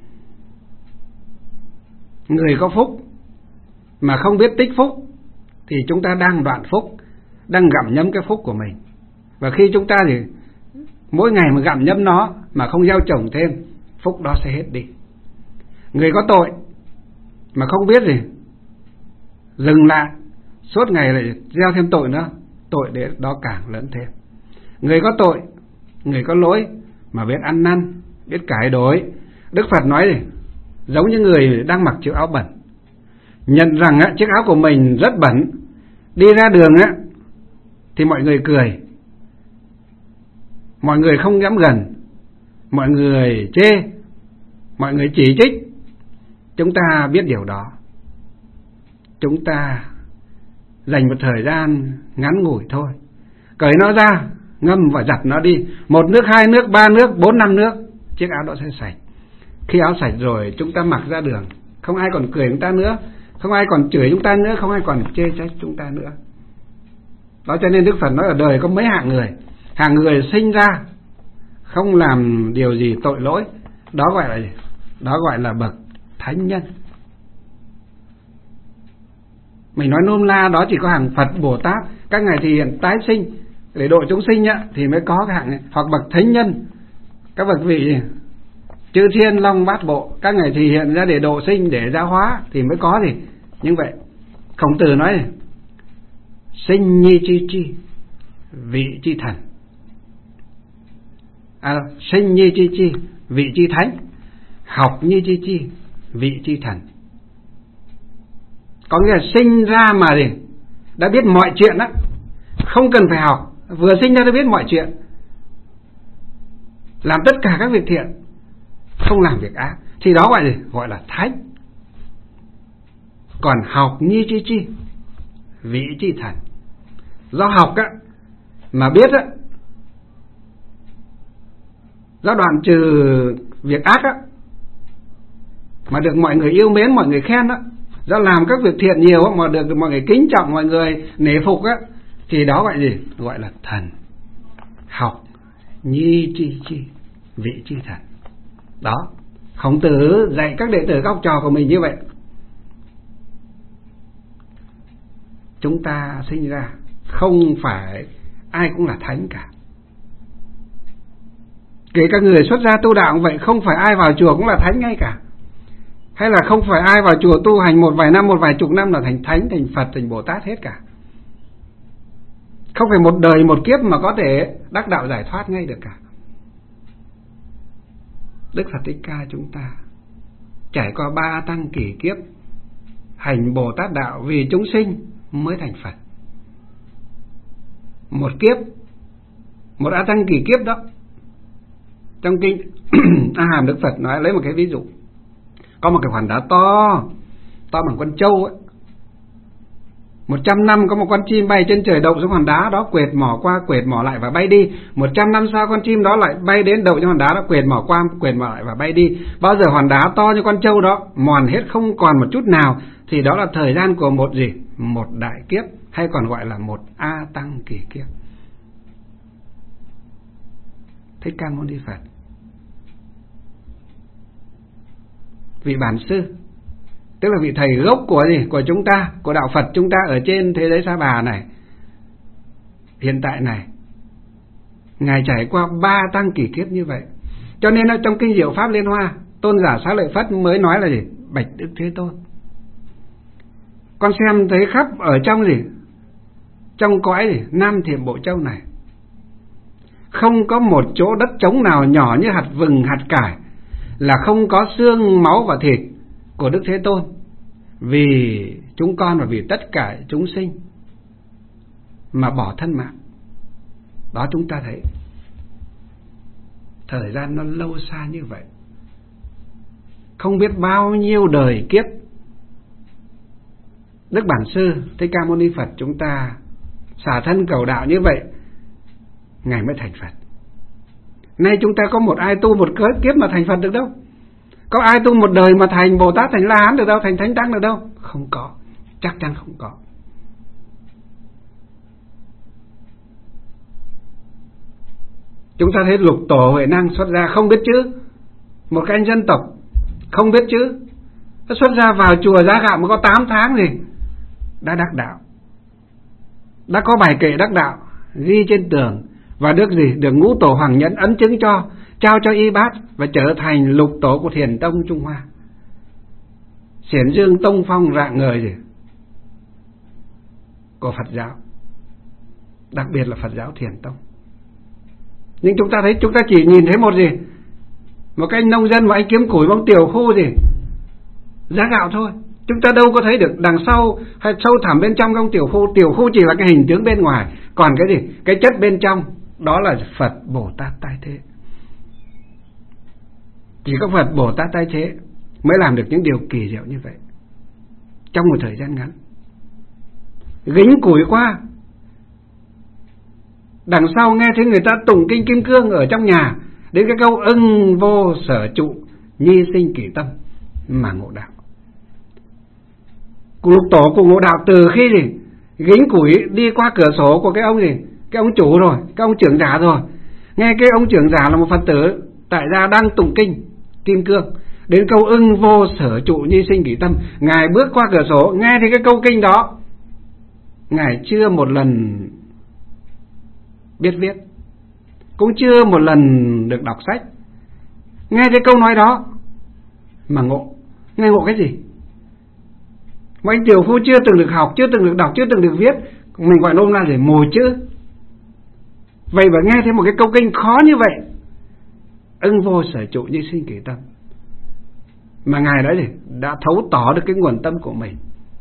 Người có phúc mà không biết tích phúc thì chúng ta đang đoạn phúc, đang gặm nhấm cái phúc của mình. Và khi chúng ta thì mỗi ngày mà gặm nhấm nó mà không gieo trồng thêm, phúc đó sẽ hết đi. Người có tội mà không biết gì, dừng lại suốt ngày lại gieo thêm tội nữa, tội để đó càng lớn thêm. Người có tội, người có lỗi mà biết ăn năn, biết cải đổi, Đức Phật nói gì? Giống như người đang mặc chiếc áo bẩn, nhận rằng á, chiếc áo của mình rất bẩn, đi ra đường á thì mọi người cười, mọi người không dám gần, mọi người chê, mọi người chỉ trích. Chúng ta biết điều đó, chúng ta dành một thời gian ngắn ngủi thôi, cởi nó ra, ngâm và giặt nó đi, một nước, hai nước, ba nước, bốn năm nước, chiếc áo đó sẽ sạch. Khi áo sạch rồi chúng ta mặc ra đường, không ai còn cười chúng ta nữa, không ai còn chửi chúng ta nữa, không ai còn chê trách chúng ta nữa. Đó cho nên Đức Phật nói ở đời có mấy hạng người. Hạng người sinh ra không làm điều gì tội lỗi, đó gọi là gì? Đó gọi là bậc thánh nhân. Mình nói nôm na đó chỉ có hàng Phật, Bồ Tát, các ngài thì hiện tái sinh để độ chúng sinh á, thì mới có cái hạng này. Hoặc bậc thánh nhân, các bậc vị chư thiên long bát bộ, các ngài thì hiện ra để độ sinh, để giáo hóa thì mới có gì. Như vậy Khổng Tử nói này, sinh nhi chi chi, vị chi thần. À, sinh nhi chi chi, vị chi thánh. Học nhi chi chi, vị chi thần. Có nghĩa là sinh ra mà gì? Đã biết mọi chuyện đó, không cần phải học, vừa sinh ra đã biết mọi chuyện, làm tất cả các việc thiện, không làm việc ác, thì đó gọi gì? Gọi là thánh. Còn học nhi chi chi, vị chi thần. Do học á mà biết á, do đoạn trừ việc ác á mà được mọi người yêu mến, mọi người khen á, do làm các việc thiện nhiều á mà được mọi người kính trọng, mọi người nể phục á, thì đó gọi gì? Gọi là thần. Học nhi chi chi, vị chi thần. Đó, Khổng Tử dạy các đệ tử, các học trò của mình như vậy. Chúng ta sinh ra không phải ai cũng là thánh cả. Kể cả người xuất gia tu đạo cũng vậy, không phải ai vào chùa cũng là thánh ngay cả. Hay là không phải ai vào chùa tu hành một vài năm, một vài chục năm là thành thánh, thành Phật, thành Bồ Tát hết cả. Không phải một đời một kiếp mà có thể đắc đạo giải thoát ngay được cả. Đức Phật Thích Ca chúng ta trải qua ba tăng kỷ kiếp hành Bồ Tát đạo vì chúng sinh mới thành Phật. Một kiếp, một A Tăng kỷ kiếp đó. Trong kinh A Hàm Đức Phật nói, lấy một cái ví dụ, có một cái hòn đá to, to bằng con trâu ấy. Một trăm năm có một con chim bay trên trời, đậu xuống hòn đá đó, quệt mỏ qua, quệt mỏ lại và bay đi. Một trăm năm sau con chim đó lại bay đến đậu trên hòn đá đó, quệt mỏ qua, quệt mỏ lại và bay đi. Bao giờ hòn đá to như con trâu đó mòn hết không còn một chút nào, thì đó là thời gian của một gì? Một đại kiếp, hay còn gọi là một A Tăng kỷ kiếp. Thích Ca Mâu Ni Phật, vị bản sư, tức là vị thầy gốc của gì? Của chúng ta, của đạo Phật chúng ta ở trên thế giới Sa Bà này, hiện tại này, ngài trải qua ba tăng kỷ kiếp như vậy. Cho nên là trong kinh Diệu Pháp Liên Hoa, Tôn giả Xá Lợi Phất mới nói là gì? Bạch Đức Thế Tôn, con xem thấy khắp ở trong gì? Trong cõi gì? Nam Thiểm Bộ Châu này, không có một chỗ đất trống nào nhỏ như hạt vừng, hạt cải là không có xương, máu và thịt của Đức Thế Tôn, vì chúng con và vì tất cả chúng sinh mà bỏ thân mạng. Đó, chúng ta thấy thời gian nó lâu xa như vậy, không biết bao nhiêu đời kiếp. Đức Bản Sư Thích Ca Mâu Ni Phật chúng ta xả thân cầu đạo như vậy, ngài mới thành Phật. Nay chúng ta có một ai tu một kiếp mà thành Phật được đâu. Có ai tu một đời mà thành Bồ Tát, thành La Hán được đâu, thành Thánh Tăng được đâu. Không có, chắc chắn không có. Chúng ta thấy Lục Tổ Huệ Năng xuất gia không biết chữ, một cái anh dân tộc không biết chữ, nó xuất gia vào chùa Giá Gạo mới có tám tháng gì đã đắc đạo, đã có bài kệ đắc đạo ghi trên tường, và được gì, được Ngũ Tổ Hoàng Nhẫn ấn chứng cho, trao cho y bát, và trở thành lục tổ của Thiền Tông Trung Hoa, xiển dương tông phong rạng ngời gì của Phật giáo, đặc biệt là Phật giáo Thiền Tông. Nhưng chúng ta thấy, chúng ta chỉ nhìn thấy một gì, một cái anh nông dân mà anh kiếm củi bóng tiểu khu gì Giá Gạo thôi. Chúng ta đâu có thấy được đằng sau hay sâu thẳm bên trong trong tiểu khu. Tiểu khu chỉ là cái hình tướng bên ngoài, còn cái gì, cái chất bên trong đó là Phật Bồ Tát tái thế. Chỉ có Phật Bồ Tát tái thế mới làm được những điều kỳ diệu như vậy trong một thời gian ngắn. Gính củi qua, đằng sau nghe thấy người ta tụng kinh Kim Cương ở trong nhà, đến cái câu ưng vô sở trụ nhi sinh kỷ tâm mà ngộ đạo. Lục tổ của ngộ đạo từ khi gì gính củi đi qua cửa sổ của cái ông gì, cái ông chủ rồi, cái ông trưởng giả rồi, nghe cái ông trưởng giả là một Phật tử tại gia đang tụng kinh Kim Cương, đến câu ưng vô sở trụ nhi sinh kỷ tâm, ngài bước qua cửa sổ nghe thấy cái câu kinh đó, ngài chưa một lần biết viết, cũng chưa một lần được đọc sách, nghe thấy câu nói đó mà ngộ. Nghe ngộ cái gì? Mà anh tiểu phu chưa từng được học, chưa từng được đọc, chưa từng được viết, mình gọi nôm na để mù chữ. Vậy mà nghe thấy một cái câu kinh khó như vậy, ưng vô sở trụ như sinh kỷ tâm, mà ngài đã gì, đã thấu tỏ được cái nguồn tâm của mình.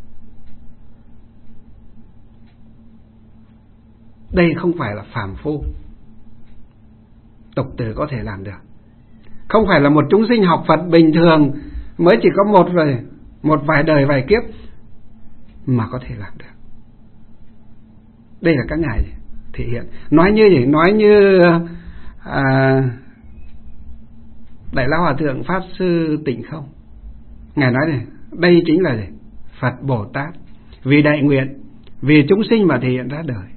Đây không phải là phàm phu tục tử có thể làm được, không phải là một chúng sinh học Phật bình thường mới chỉ có một vài, một vài đời vài kiếp mà có thể làm được. Đây là các ngài thể hiện. Nói như gì? Nói như à, Đại Lão Hòa Thượng Pháp Sư Tịnh Không, ngài nói này, đây chính là gì? Phật Bồ Tát vì đại nguyện, vì chúng sinh mà thể hiện ra đời.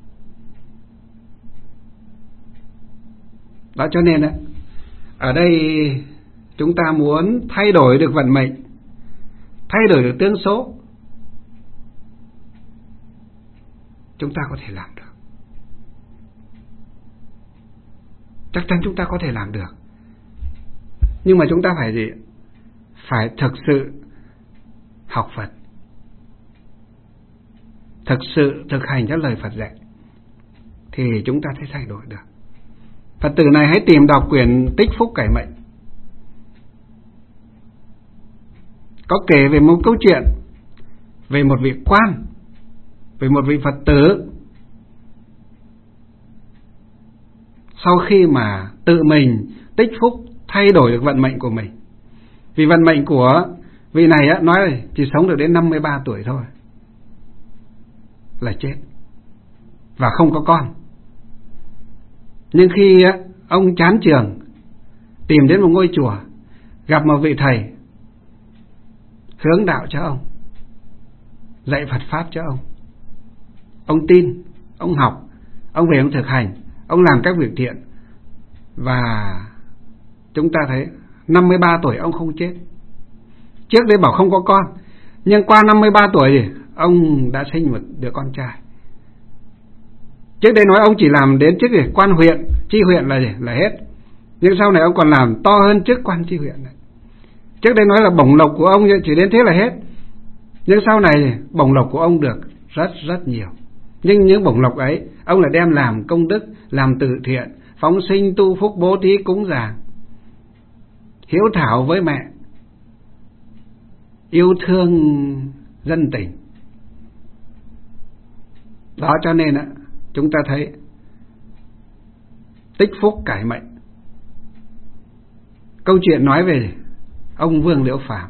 Đó, cho nên đó, ở đây chúng ta muốn thay đổi được vận mệnh, thay đổi được tướng số, chúng ta có thể làm được. Chắc chắn chúng ta có thể làm được. Nhưng mà chúng ta phải gì? Phải thực sự học Phật, thực sự thực hành theo lời Phật dạy, thì chúng ta sẽ thay đổi được. Phật tử này hãy tìm đọc quyển Tích Phúc Cải Mệnh, có kể về một câu chuyện về một vị quan, về một vị Phật tử sau khi mà tự mình tích phúc thay đổi được vận mệnh của mình. Vì vận mệnh của vị này á, nói là chỉ sống được đến năm mươi ba tuổi thôi là chết và không có con. Nhưng khi á, ông chán trường, tìm đến một ngôi chùa, gặp một vị thầy hướng đạo cho ông, dạy Phật Pháp cho ông. Ông tin, ông học, ông về ông thực hành, ông làm các việc thiện, và chúng ta thấy năm mươi ba tuổi ông không chết. Trước đây bảo không có con, nhưng qua năm mươi ba tuổi thì ông đã sinh một đứa con trai. Trước đây nói ông chỉ làm đến chức gì? Quan huyện, chi huyện là gì? Là hết. Nhưng sau này ông còn làm to hơn chức quan chi huyện này. Trước đây nói là bổng lộc của ông chỉ đến thế là hết. Nhưng sau này bổng lộc của ông được rất rất nhiều. Nhưng những bổng lộc ấy ông lại đem làm công đức, làm từ thiện, phóng sinh, tu phúc, bố thí, cúng dường, hiếu thảo với mẹ, yêu thương dân tình. Đó, cho nên á, chúng ta thấy Tích Phúc Cải Mệnh, câu chuyện nói về ông Vương Liễu Phàm.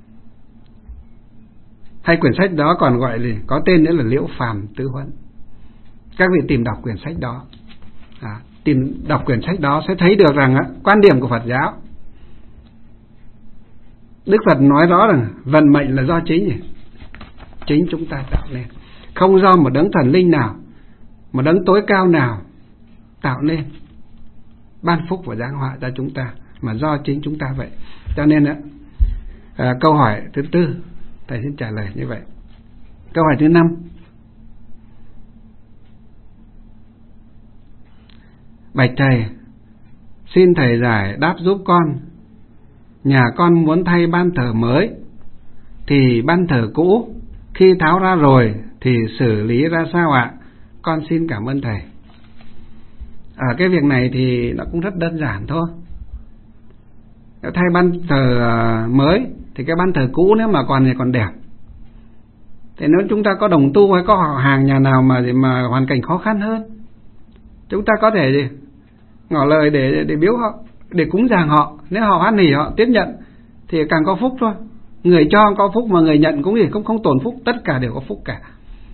Hay quyển sách đó còn gọi là có tên nữa là Liễu Phàm Tư Huấn. Các vị tìm đọc quyển sách đó, à, tìm đọc quyển sách đó sẽ thấy được rằng á, quan điểm của Phật giáo, Đức Phật nói rõ rằng vận mệnh là do chính gì? Chính chúng ta tạo nên, không do một đấng thần linh nào, một đấng tối cao nào tạo nên. ban phúc và giáng họa cho chúng ta, mà do chính chúng ta vậy. Cho nên á, à, câu hỏi thứ tư thầy xin trả lời như vậy. Câu hỏi thứ năm: bạch thầy, xin thầy giải đáp giúp con. Nhà con muốn thay ban thờ mới, thì ban thờ cũ khi tháo ra rồi thì xử lý ra sao ạ? Con xin cảm ơn thầy. Ở cái việc này thì nó cũng rất đơn giản thôi. Nếu thay ban thờ mới thì cái ban thờ cũ nếu mà còn thì còn đẹp. Thì nếu chúng ta có đồng tu hay có họ hàng nhà nào mà mà hoàn cảnh khó khăn hơn, chúng ta có thể gì ngỏ lời để để biếu họ, để cúng dường họ. Nếu họ hoan hỉ họ tiếp nhận thì càng có phúc thôi. Người cho có phúc mà người nhận cũng gì cũng không tổn phúc, tất cả đều có phúc cả.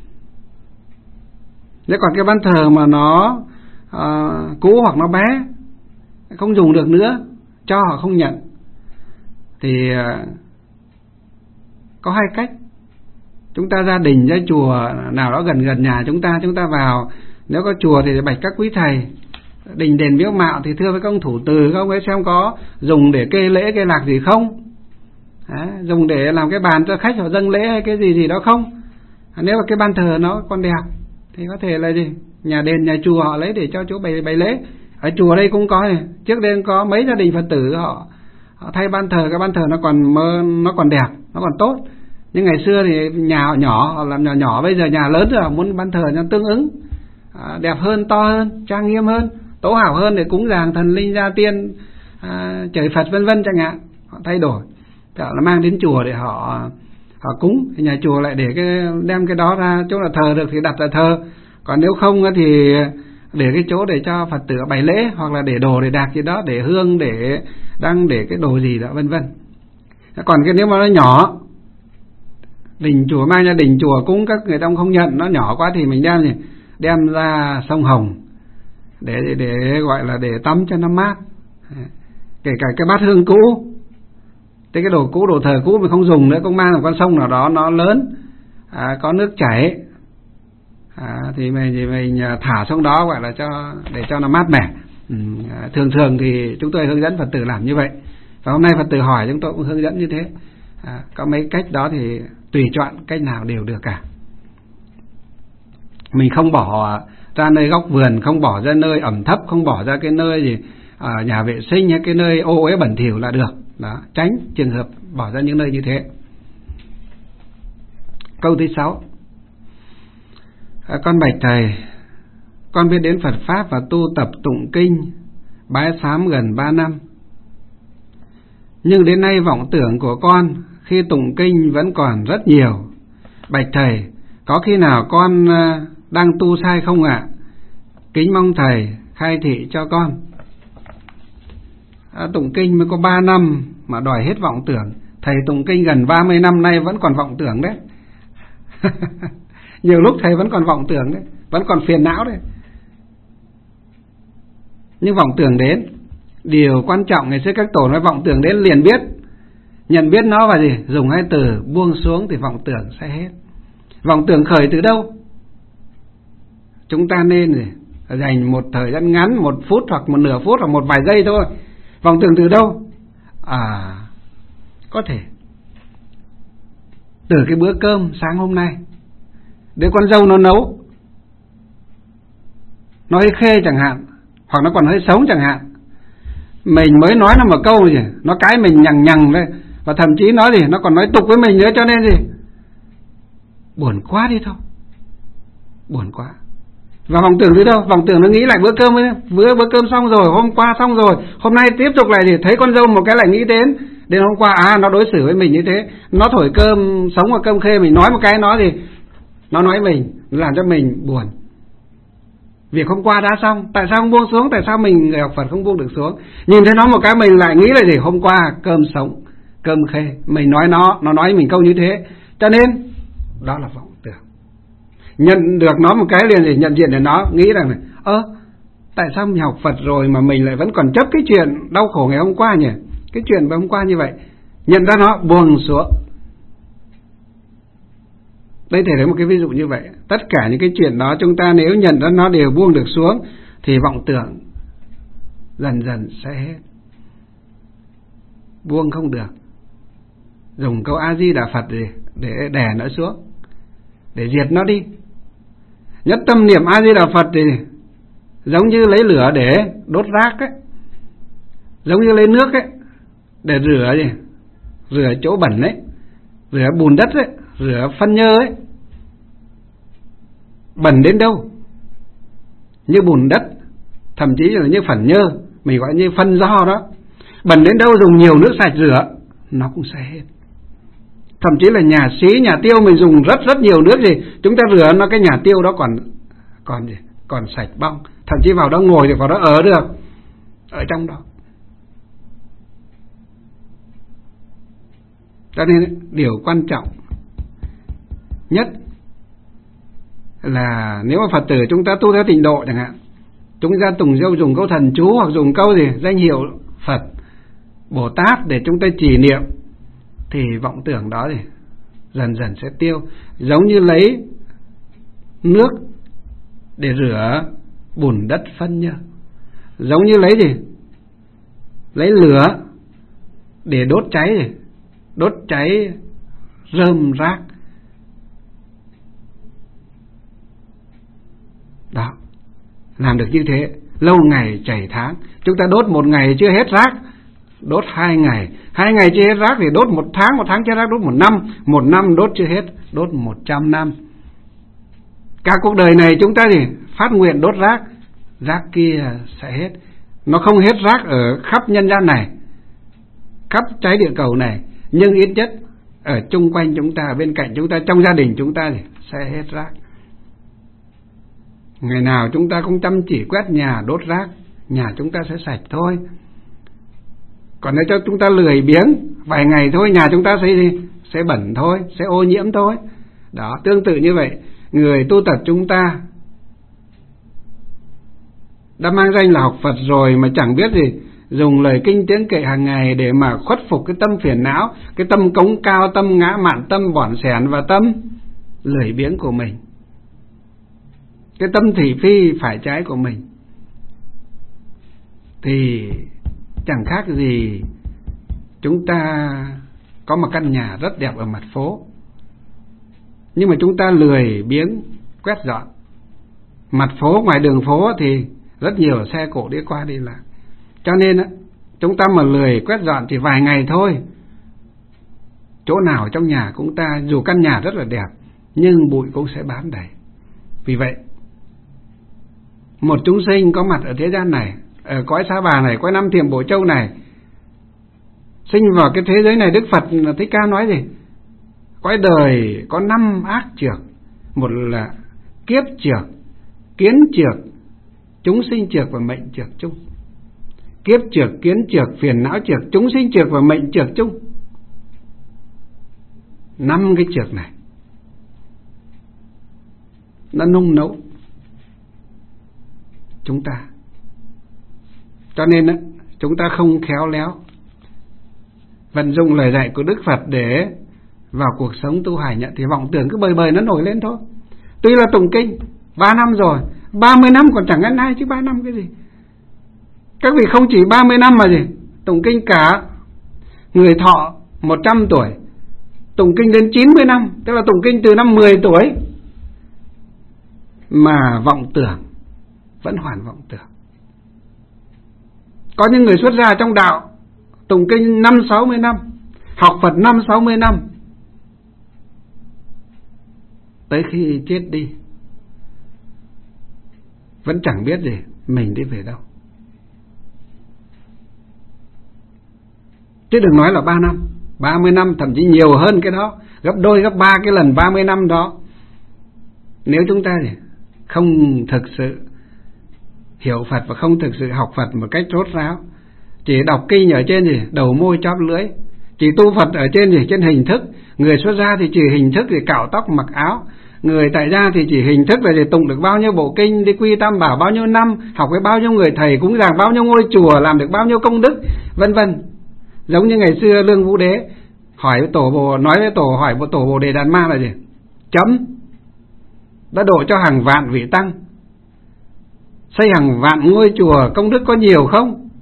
Nếu còn cái ban thờ mà nó uh, cũ hoặc nó bé, không dùng được nữa, cho họ không nhận, thì uh, có hai cách. Chúng ta gia đình ra chùa nào đó gần gần nhà chúng ta, chúng ta vào. Nếu có chùa thì bạch các quý thầy, đình đền miếu mạo thì thưa với các ông thủ từ, các ông ấy xem có dùng để kê lễ kê lạc gì không, à, dùng để làm cái bàn cho khách họ dâng lễ hay cái gì gì đó không. À, nếu mà cái ban thờ nó còn đẹp thì có thể là gì nhà đền nhà chùa họ lấy để cho chỗ bày bày lễ. Ở chùa đây cũng có này, trước đây có mấy gia đình Phật tử họ, họ thay ban thờ, cái ban thờ nó còn mơ, nó còn đẹp, nó còn tốt. Nhưng ngày xưa thì nhà họ nhỏ, họ làm nhỏ nhỏ, bây giờ nhà lớn rồi, họ muốn ban thờ cho tương ứng, à, đẹp hơn, to hơn, trang nghiêm hơn, tố hảo hơn để cúng dường thần linh gia tiên, à, trời Phật vân vân chẳng hạn. Họ thay đổi, họ là mang đến chùa để họ họ cúng, thì nhà chùa lại để cái đem cái đó ra chỗ là thờ được thì đặt là thờ, còn nếu không thì để cái chỗ để cho Phật tử bày lễ, hoặc là để đồ để đạc gì đó, để hương, để đăng, để cái đồ gì đó vân vân. Còn cái nếu mà nó nhỏ, đình chùa mang ra đình chùa cúng các người ta không nhận, nó nhỏ quá thì mình đem gì đem ra sông Hồng để để gọi là để tắm cho nó mát. Kể cả cái bát hương cũ, thế cái đồ cũ, đồ thờ cũ mình không dùng nữa, cũng mang một con sông nào đó nó lớn, à, có nước chảy, à, thì mình thì mình thả xuống đó, gọi là cho để cho nó mát mẻ. Ừ, à, thường thường thì chúng tôi hướng dẫn Phật tử làm như vậy, và hôm nay Phật tử hỏi chúng tôi cũng hướng dẫn như thế. À, có mấy cách đó thì tùy chọn cách nào đều được cả. Mình không bỏ ra nơi góc vườn, không bỏ ra nơi ẩm thấp, không bỏ ra cái nơi gì à, nhà vệ sinh hay cái nơi ô uế bẩn thỉu là được. Đó, tránh trường hợp bỏ ra những nơi như thế. Câu thứ sáu: à, con bạch thầy, con biết đến Phật pháp và tu tập tụng kinh bái sám gần ba năm, nhưng đến nay vọng tưởng của con khi tụng kinh vẫn còn rất nhiều. Bạch thầy, có khi nào con đang tu sai không ạ? Kính mong thầy khai thị cho con. À, tụng kinh mới có ba năm mà đòi hết vọng tưởng. Thầy tụng kinh gần ba mươi năm nay vẫn còn vọng tưởng đấy. Nhiều lúc thầy vẫn còn vọng tưởng đấy, vẫn còn phiền não đấy. Nhưng vọng tưởng đến, điều quan trọng ngày xưa các tổ nói vọng tưởng đến liền biết, nhận biết nó và gì dùng hai từ buông xuống thì vọng tưởng sẽ hết. Vọng tưởng khởi từ đâu? Chúng ta nên gì dành một thời gian ngắn, một phút hoặc một nửa phút hoặc một vài giây thôi. Vọng tưởng từ đâu? À, có thể từ cái bữa cơm sáng hôm nay đứa con dâu nó nấu, nó hơi khê chẳng hạn, hoặc nó còn hơi sống chẳng hạn, mình mới nói nó một câu gì, nó cái mình nhằng nhằng đấy, và thậm chí nói gì nó còn nói tục với mình nữa, cho nên gì buồn quá đi thôi, buồn quá. Và vọng tưởng từ đâu? Vọng tưởng nó nghĩ lại bữa cơm ấy, bữa bữa cơm xong rồi, hôm qua xong rồi, hôm nay tiếp tục lại thì thấy con dâu một cái lại nghĩ đến đến hôm qua, à nó đối xử với mình như thế, nó thổi cơm sống và cơm khê, mình nói một cái nó gì nó nói mình, làm cho mình buồn. Việc hôm qua đã xong, tại sao không buông xuống? Tại sao mình người học Phật không buông được xuống? Nhìn thấy nó một cái mình lại nghĩ là gì? Hôm qua cơm sống, cơm khê, mình nói nó, nó nói mình câu như thế. Cho nên đó là vọng tưởng. Nhận được nó một cái liền thì nhận diện để nó nghĩ rằng này, ơ tại sao mình học Phật rồi mà mình lại vẫn còn chấp cái chuyện đau khổ ngày hôm qua nhỉ? Cái chuyện hôm qua như vậy. Nhận ra nó, buông xuống. Đây thể thấy một cái ví dụ như vậy. Tất cả những cái chuyện đó chúng ta nếu nhận ra nó đều buông được xuống thì vọng tưởng dần dần sẽ hết. Buông không được, dùng câu A Di Đà Phật để để đè nó xuống, để diệt nó đi. Nhất tâm niệm A Di Đà Phật thì giống như lấy lửa để đốt rác ấy, giống như lấy nước ấy để rửa gì, rửa chỗ bẩn ấy, rửa bùn đất ấy, rửa phân nhơ ấy. Bẩn đến đâu? Như bùn đất, thậm chí là như phẩn nhơ, mình gọi như phân do đó. Bẩn đến đâu dùng nhiều nước sạch rửa nó cũng sẽ hết. Thậm chí là nhà xí, nhà tiêu mình dùng rất rất nhiều nước gì, chúng ta rửa nó cái nhà tiêu đó còn còn gì, còn sạch bong. Thậm chí vào đó ngồi thì vào đó ở được, ở trong đó. Cho nên điều quan trọng nhất là nếu mà Phật tử chúng ta tu theo tịnh độ chẳng hạn, chúng ta tùng dâu dùng câu thần chú hoặc dùng câu gì danh hiệu Phật, Bồ Tát để chúng ta trì niệm, thì vọng tưởng đó thì dần dần sẽ tiêu. Giống như lấy nước để rửa bùn đất phân nhơ, giống như lấy gì, lấy lửa để đốt cháy gì, đốt cháy rơm rác đó. Làm được như thế lâu ngày chảy tháng, chúng ta đốt một ngày chưa hết rác, đốt hai ngày, hai ngày chưa hết rác thì đốt một tháng, một tháng chưa hết rác đốt một năm, một năm đốt chưa hết đốt một trăm năm. Cả cuộc đời này chúng ta thì phát nguyện đốt rác, rác kia sẽ hết. Nó không hết rác ở khắp nhân gian này, khắp trái địa cầu này, nhưng ít nhất ở chung quanh chúng ta, bên cạnh chúng ta, trong gia đình chúng ta thì sẽ hết rác. Ngày nào chúng ta cũng chăm chỉ quét nhà, đốt rác, nhà chúng ta sẽ sạch thôi. Còn nếu cho chúng ta lười biếng vài ngày thôi, nhà chúng ta sẽ sẽ bẩn thôi, sẽ ô nhiễm thôi. Đó, tương tự như vậy, người tu tập chúng ta đã mang danh là học Phật rồi mà chẳng biết gì, dùng lời kinh tiếng kệ hàng ngày để mà khuất phục cái tâm phiền não, cái tâm cống cao, tâm ngã mạn, tâm bỏn sẻn và tâm lười biếng của mình, cái tâm thị phi phải trái của mình, thì chẳng khác gì chúng ta có một căn nhà rất đẹp ở mặt phố, nhưng mà chúng ta lười biếng quét dọn. Mặt phố, ngoài đường phố thì rất nhiều xe cộ đi qua đi lại, cho nên á, chúng ta mà lười quét dọn thì vài ngày thôi, chỗ nào trong nhà cũng ta, dù căn nhà rất là đẹp, nhưng bụi cũng sẽ bám đầy. Vì vậy, một chúng sinh có mặt ở thế gian này, ở cõi Sa Bà này, cõi Năm Thiềm Bổ Châu này, sinh vào cái thế giới này, Đức Phật Thích Ca nói gì? Cõi đời có năm ác trược, một là kiếp trược, kiến trược, chúng sinh trược và mệnh trược chung. Kiếp trược, kiến trược, phiền não trược, chúng sinh trược và mệnh trược chung. Năm cái trược này nó nung nấu chúng ta. Cho nên đó, chúng ta không khéo léo vận dụng lời dạy của Đức Phật để vào cuộc sống tu hành nhận, thì vọng tưởng cứ bời bời nó nổi lên thôi. Tuy là tụng kinh ba năm rồi, ba mươi năm còn chẳng ăn ai chứ ba năm cái gì. Các vị không chỉ ba mươi năm mà gì, tụng kinh cả người thọ một trăm tuổi, tụng kinh đến chín mươi năm, tức là tụng kinh từ năm mười tuổi mà vọng tưởng vẫn hoàn vọng tưởng. Có những người xuất gia trong đạo tụng kinh năm sáu mươi năm, học Phật năm sáu mươi năm, tới khi chết đi vẫn chẳng biết gì mình đi về đâu. Chứ đừng nói là ba năm, ba mươi năm, thậm chí nhiều hơn cái đó, gấp đôi gấp ba cái lần ba mươi năm đó. Nếu chúng ta không thực sự hiểu Phật và không thực sự học Phật một cách rốt ráo, chỉ đọc kinh ở trên gì đầu môi chóp lưỡi, chỉ tu Phật ở trên gì trên hình thức. Người xuất gia thì chỉ hình thức thì cạo tóc mặc áo, người tại gia thì chỉ hình thức là để tụng được bao nhiêu bộ kinh, đi quy tam bảo bao nhiêu năm, học với bao nhiêu người thầy cúng dường bao nhiêu ngôi chùa, làm được bao nhiêu công đức, vân vân. Giống như ngày xưa Lương Vũ Đế hỏi tổ bồ, nói với tổ hỏi bộ tổ Bồ Đề Đạt Ma là gì? Chấm. Đã độ cho hàng vạn vị tăng, xây hàng vạn ngôi chùa, công đức có nhiều không?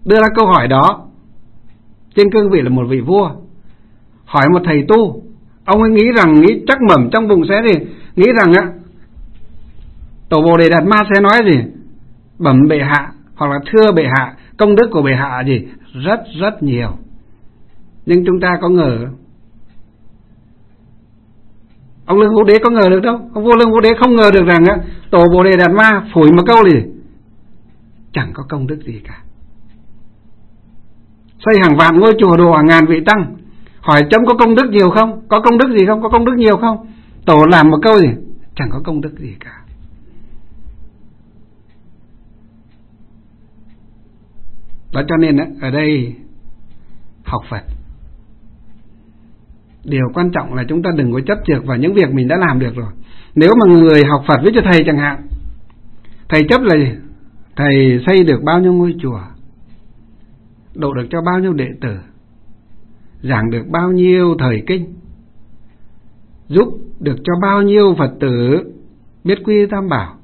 đưa ra câu hỏi đó trên cương vị là một vị vua, hỏi một thầy tu. Ông ấy nghĩ rằng, nghĩ chắc mẩm trong bụng sẽ gì, nghĩ rằng á Tổ Bồ Đề Đạt Ma sẽ nói gì, bẩm bệ hạ hoặc là thưa bệ hạ, công đức của bệ hạ gì rất rất nhiều. Nhưng chúng ta có ngờ, ông Lương Vũ Đế có ngờ được đâu. Ông vua Lương Vũ Đế không ngờ được rằng á, Tổ Bồ Đề Đạt Ma phủi một câu gì chẳng có công đức gì cả. Xây hàng vạn ngôi chùa, độ hàng ngàn vị tăng, hỏi chấm có công đức nhiều không, có công đức gì không, có công đức nhiều không. Tổ làm một câu gì chẳng có công đức gì cả. Đó cho nên á, ở đây học Phật, điều quan trọng là chúng ta đừng có chấp chược vào những việc mình đã làm được rồi. Nếu mà người học Phật viết cho thầy chẳng hạn, thầy chấp là gì? Thầy xây được bao nhiêu ngôi chùa, độ được cho bao nhiêu đệ tử, giảng được bao nhiêu thời kinh, giúp được cho bao nhiêu Phật tử biết quy tam bảo,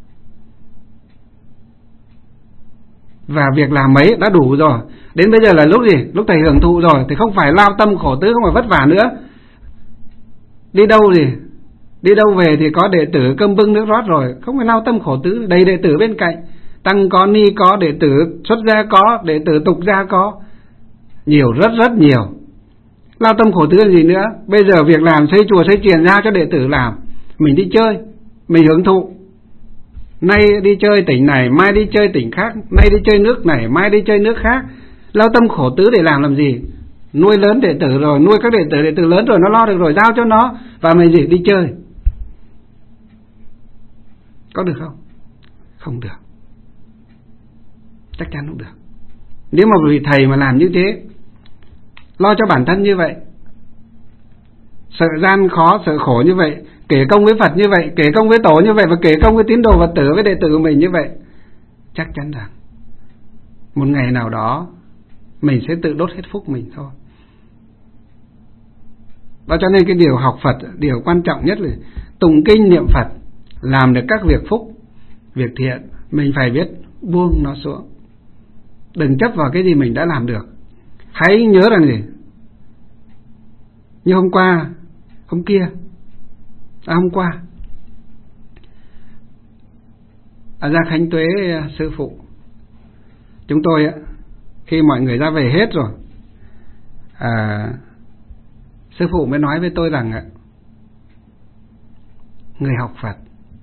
và việc làm ấy đã đủ rồi. Đến bây giờ là lúc gì? Lúc thầy hưởng thụ rồi, thì không phải lao tâm khổ tứ, không phải vất vả nữa. Đi đâu gì? Đi đâu về thì có đệ tử cơm bưng nước rót rồi, không phải lao tâm khổ tứ, đầy đệ tử bên cạnh, tăng có, ni có, đệ tử xuất gia có, đệ tử tục gia có, nhiều, rất rất nhiều. Lao tâm khổ tứ là gì nữa? Bây giờ việc làm xây chùa xây chiền giao cho đệ tử làm, mình đi chơi, mình hưởng thụ. Nay đi chơi tỉnh này, mai đi chơi tỉnh khác, nay đi chơi nước này, mai đi chơi nước khác. Lao tâm khổ tứ để làm làm gì? Nuôi lớn đệ tử rồi, nuôi các đệ tử, đệ tử lớn rồi, nó lo được rồi, giao cho nó, và mình gì? Đi chơi. Có được không? Không được. Chắc chắn không được. Nếu mà vị thầy mà làm như thế, lo cho bản thân như vậy, sợ gian khó, sợ khổ như vậy, kể công với Phật như vậy, kể công với Tổ như vậy, và kể công với tín đồ Phật tử, với đệ tử của mình như vậy, chắc chắn rằng một ngày nào đó mình sẽ tự đốt hết phúc mình thôi. Và cho nên cái điều học Phật, điều quan trọng nhất là tụng kinh niệm Phật, làm được các việc phúc, việc thiện, mình phải biết buông nó xuống. Đừng chấp vào cái gì mình đã làm được. Hãy nhớ rằng gì, như hôm qua, hôm kia, à, hôm qua ở ra Khánh Tuế sư phụ chúng tôi, khi mọi người ra về hết rồi, à, sư phụ mới nói với tôi rằng người học Phật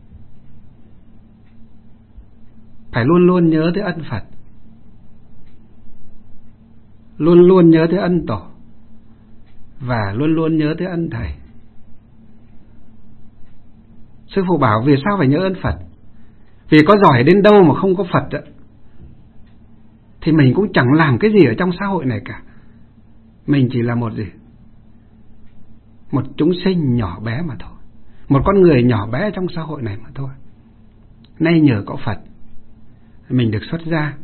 phải luôn luôn nhớ tới ân Phật, luôn luôn nhớ tới ân Tổ, và luôn luôn nhớ tới ân Thầy. Sư phụ bảo vì sao phải nhớ ơn Phật? Vì có giỏi đến đâu mà không có Phật đó, thì mình cũng chẳng làm cái gì ở trong xã hội này cả. Mình chỉ là một gì? Một chúng sinh nhỏ bé mà thôi, một con người nhỏ bé trong xã hội này mà thôi. Nay nhờ có Phật, mình được xuất gia,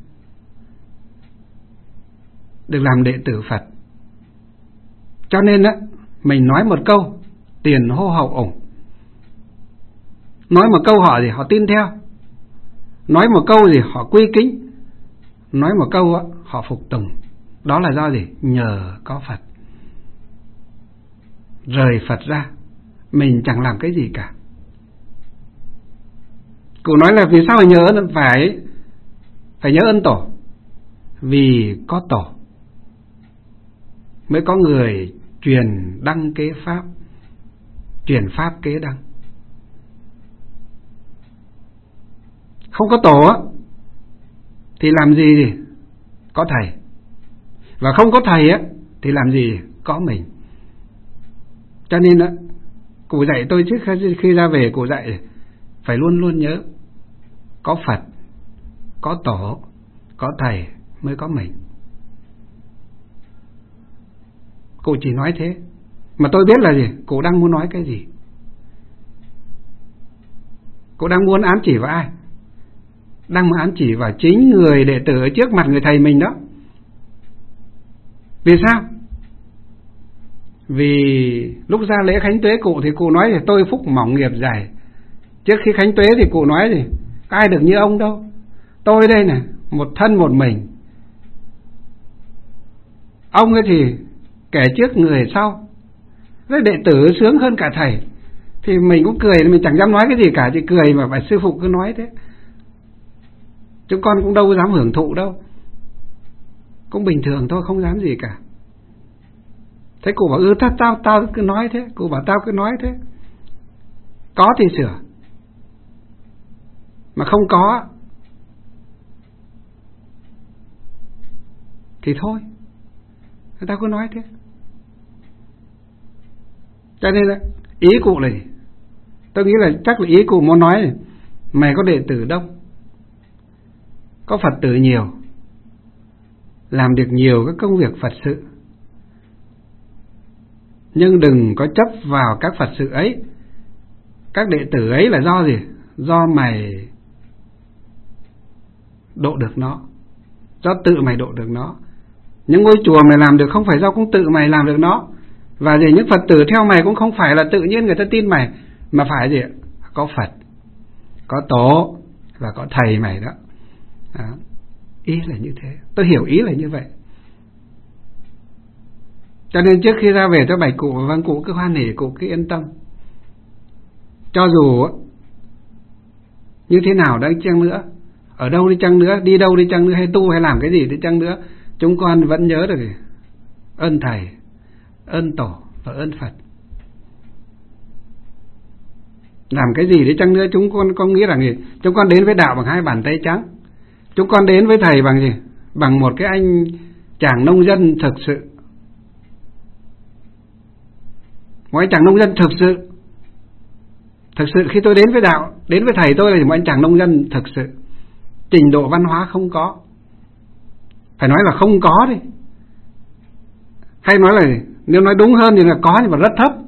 được làm đệ tử Phật. Cho nên á, mình nói một câu, tiền hô hậu ủng. Nói một câu họ gì họ tin theo, nói một câu gì họ quy kính, nói một câu á, họ phục tùng. Đó là do gì? Nhờ có Phật. Rời Phật ra, mình chẳng làm cái gì cả. Cụ nói là vì sao phải nhớ ơn, phải phải nhớ ơn Tổ. Vì có Tổ mới có người truyền đăng kế pháp, truyền pháp kế đăng. Không có Tổ á, thì làm gì thì có Thầy. Và không có Thầy á, thì làm gì có mình. Cho nên á, cụ dạy tôi trước khi ra về, cụ dạy phải luôn luôn nhớ có Phật, có Tổ, có Thầy mới có mình. Cụ chỉ nói thế, mà tôi biết là gì, cụ đang muốn nói cái gì. Cụ đang muốn ám chỉ vào ai? Đang muốn ám chỉ vào chính người đệ tử ở trước mặt người thầy mình đó. Vì sao? Vì lúc ra lễ khánh tuế cụ thì cụ nói thì tôi phúc mỏng nghiệp dài. Trước khi khánh tuế thì cụ nói gì, ai được như ông đâu. Tôi đây này, một thân một mình, Ông ấy thì kẻ trước người sau, với đệ tử sướng hơn cả thầy. Thì mình cũng cười, mình chẳng dám nói cái gì cả, chỉ cười mà phải sư phụ cứ nói thế. Chúng con cũng đâu dám hưởng thụ đâu, cũng bình thường thôi, không dám gì cả. Thế cụ bảo ừ tao, tao, tao cứ nói thế. Cụ bảo tao cứ nói thế. Có thì sửa, mà không có thì thôi, tao cứ nói thế. Cho nên là ý cụ là gì? Tôi nghĩ là chắc là ý cụ muốn nói này, mày có đệ tử đông, có Phật tử nhiều, làm được nhiều các công việc Phật sự, nhưng đừng có chấp vào các Phật sự ấy, các đệ tử ấy là do gì? Do mày độ được nó, do tự mày độ được nó. Những ngôi chùa mày làm được không phải do cũng tự mày làm được nó. Và gì, những Phật tử theo mày cũng không phải là tự nhiên người ta tin mày, mà phải gì? Có Phật, có tổ và có thầy mày đó. Đó. Ý là như thế, tôi hiểu ý là như vậy. Cho nên trước khi ra về tôi bạch cụ, vâng cụ cứ hoan hỉ, cụ cứ yên tâm. Cho dù như thế nào đang chăng nữa, ở đâu đi chăng nữa, đi đâu đi chăng nữa, hay tu hay làm cái gì đi chăng nữa, chúng con vẫn nhớ được ơn thầy, ơn tổ và ơn Phật. Làm cái gì đi chăng nữa, chúng con có nghĩ rằng gì? Chúng con đến với đạo bằng hai bàn tay trắng. Chúng con đến với thầy bằng gì? Bằng một cái anh chàng nông dân thực sự. Một anh chàng nông dân thực sự. Thực sự khi tôi đến với đạo, đến với thầy tôi là một anh chàng nông dân thực sự. Trình độ văn hóa không có, phải nói là không có đi. Hay nói là, nếu nói đúng hơn thì là có nhưng mà rất thấp.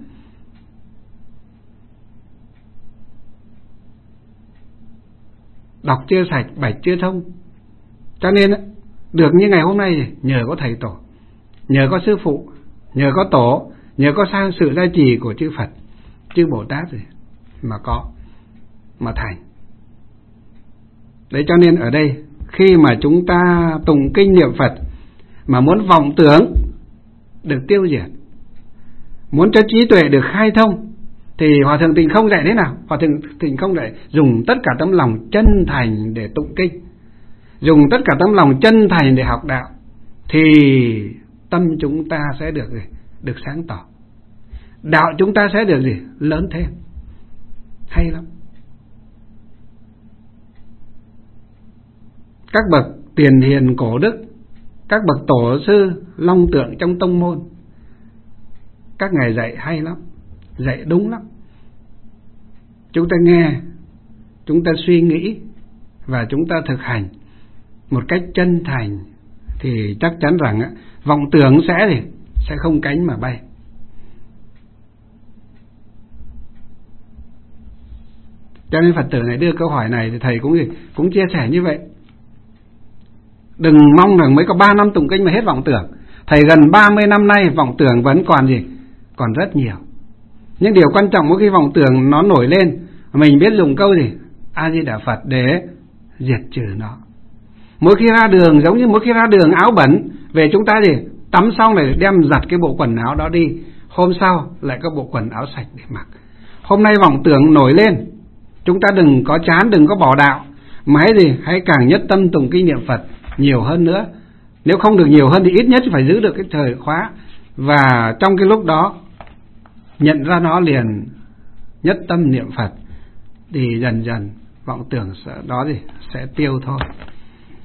Đọc chưa sạch, bạch chưa thông. Cho nên được như ngày hôm nay nhờ có thầy tổ, nhờ có sư phụ, nhờ có tổ, nhờ có sang sự gia trì của chư Phật, chư Bồ Tát rồi mà có, mà thành. Đấy, cho nên ở đây khi mà chúng ta tụng kinh niệm Phật mà muốn vọng tưởng được tiêu diệt, muốn cho trí tuệ được khai thông, thì Hòa Thượng Tịnh Không dạy thế nào? Hòa Thượng Tịnh Không dạy dùng tất cả tấm lòng chân thành để tụng kinh, dùng tất cả tấm lòng chân thành để học đạo, thì tâm chúng ta sẽ được gì? Được sáng tỏ. Đạo chúng ta sẽ được gì? Lớn thêm. Hay lắm. Các bậc tiền hiền cổ đức, các bậc tổ sư long tượng trong tông môn, các ngài dạy hay lắm, dạy đúng lắm. Chúng ta nghe, chúng ta suy nghĩ và chúng ta thực hành một cách chân thành thì chắc chắn rằng vọng tưởng sẽ gì? Sẽ không cánh mà bay. Cho nên Phật tử này đưa câu hỏi này thì thầy cũng gì? Cũng chia sẻ như vậy. Đừng mong rằng mới có ba năm tụng kinh mà hết vọng tưởng. Thầy gần ba mươi năm nay vọng tưởng vẫn còn gì? Còn rất nhiều. Nhưng điều quan trọng mỗi khi vọng tưởng nó nổi lên, mình biết dùng câu gì? A Di Đà Phật để diệt trừ nó. Mỗi khi ra đường, giống như mỗi khi ra đường áo bẩn, về chúng ta gì? Tắm xong này đem giặt cái bộ quần áo đó đi, hôm sau lại có bộ quần áo sạch để mặc. Hôm nay vọng tưởng nổi lên, chúng ta đừng có chán, đừng có bỏ đạo, mà hãy gì? Hãy càng nhất tâm tụng kinh niệm Phật nhiều hơn nữa. Nếu không được nhiều hơn thì ít nhất phải giữ được cái thời khóa. Và trong cái lúc đó nhận ra nó liền nhất tâm niệm Phật, thì dần dần vọng tưởng sẽ, đó gì? Sẽ tiêu thôi.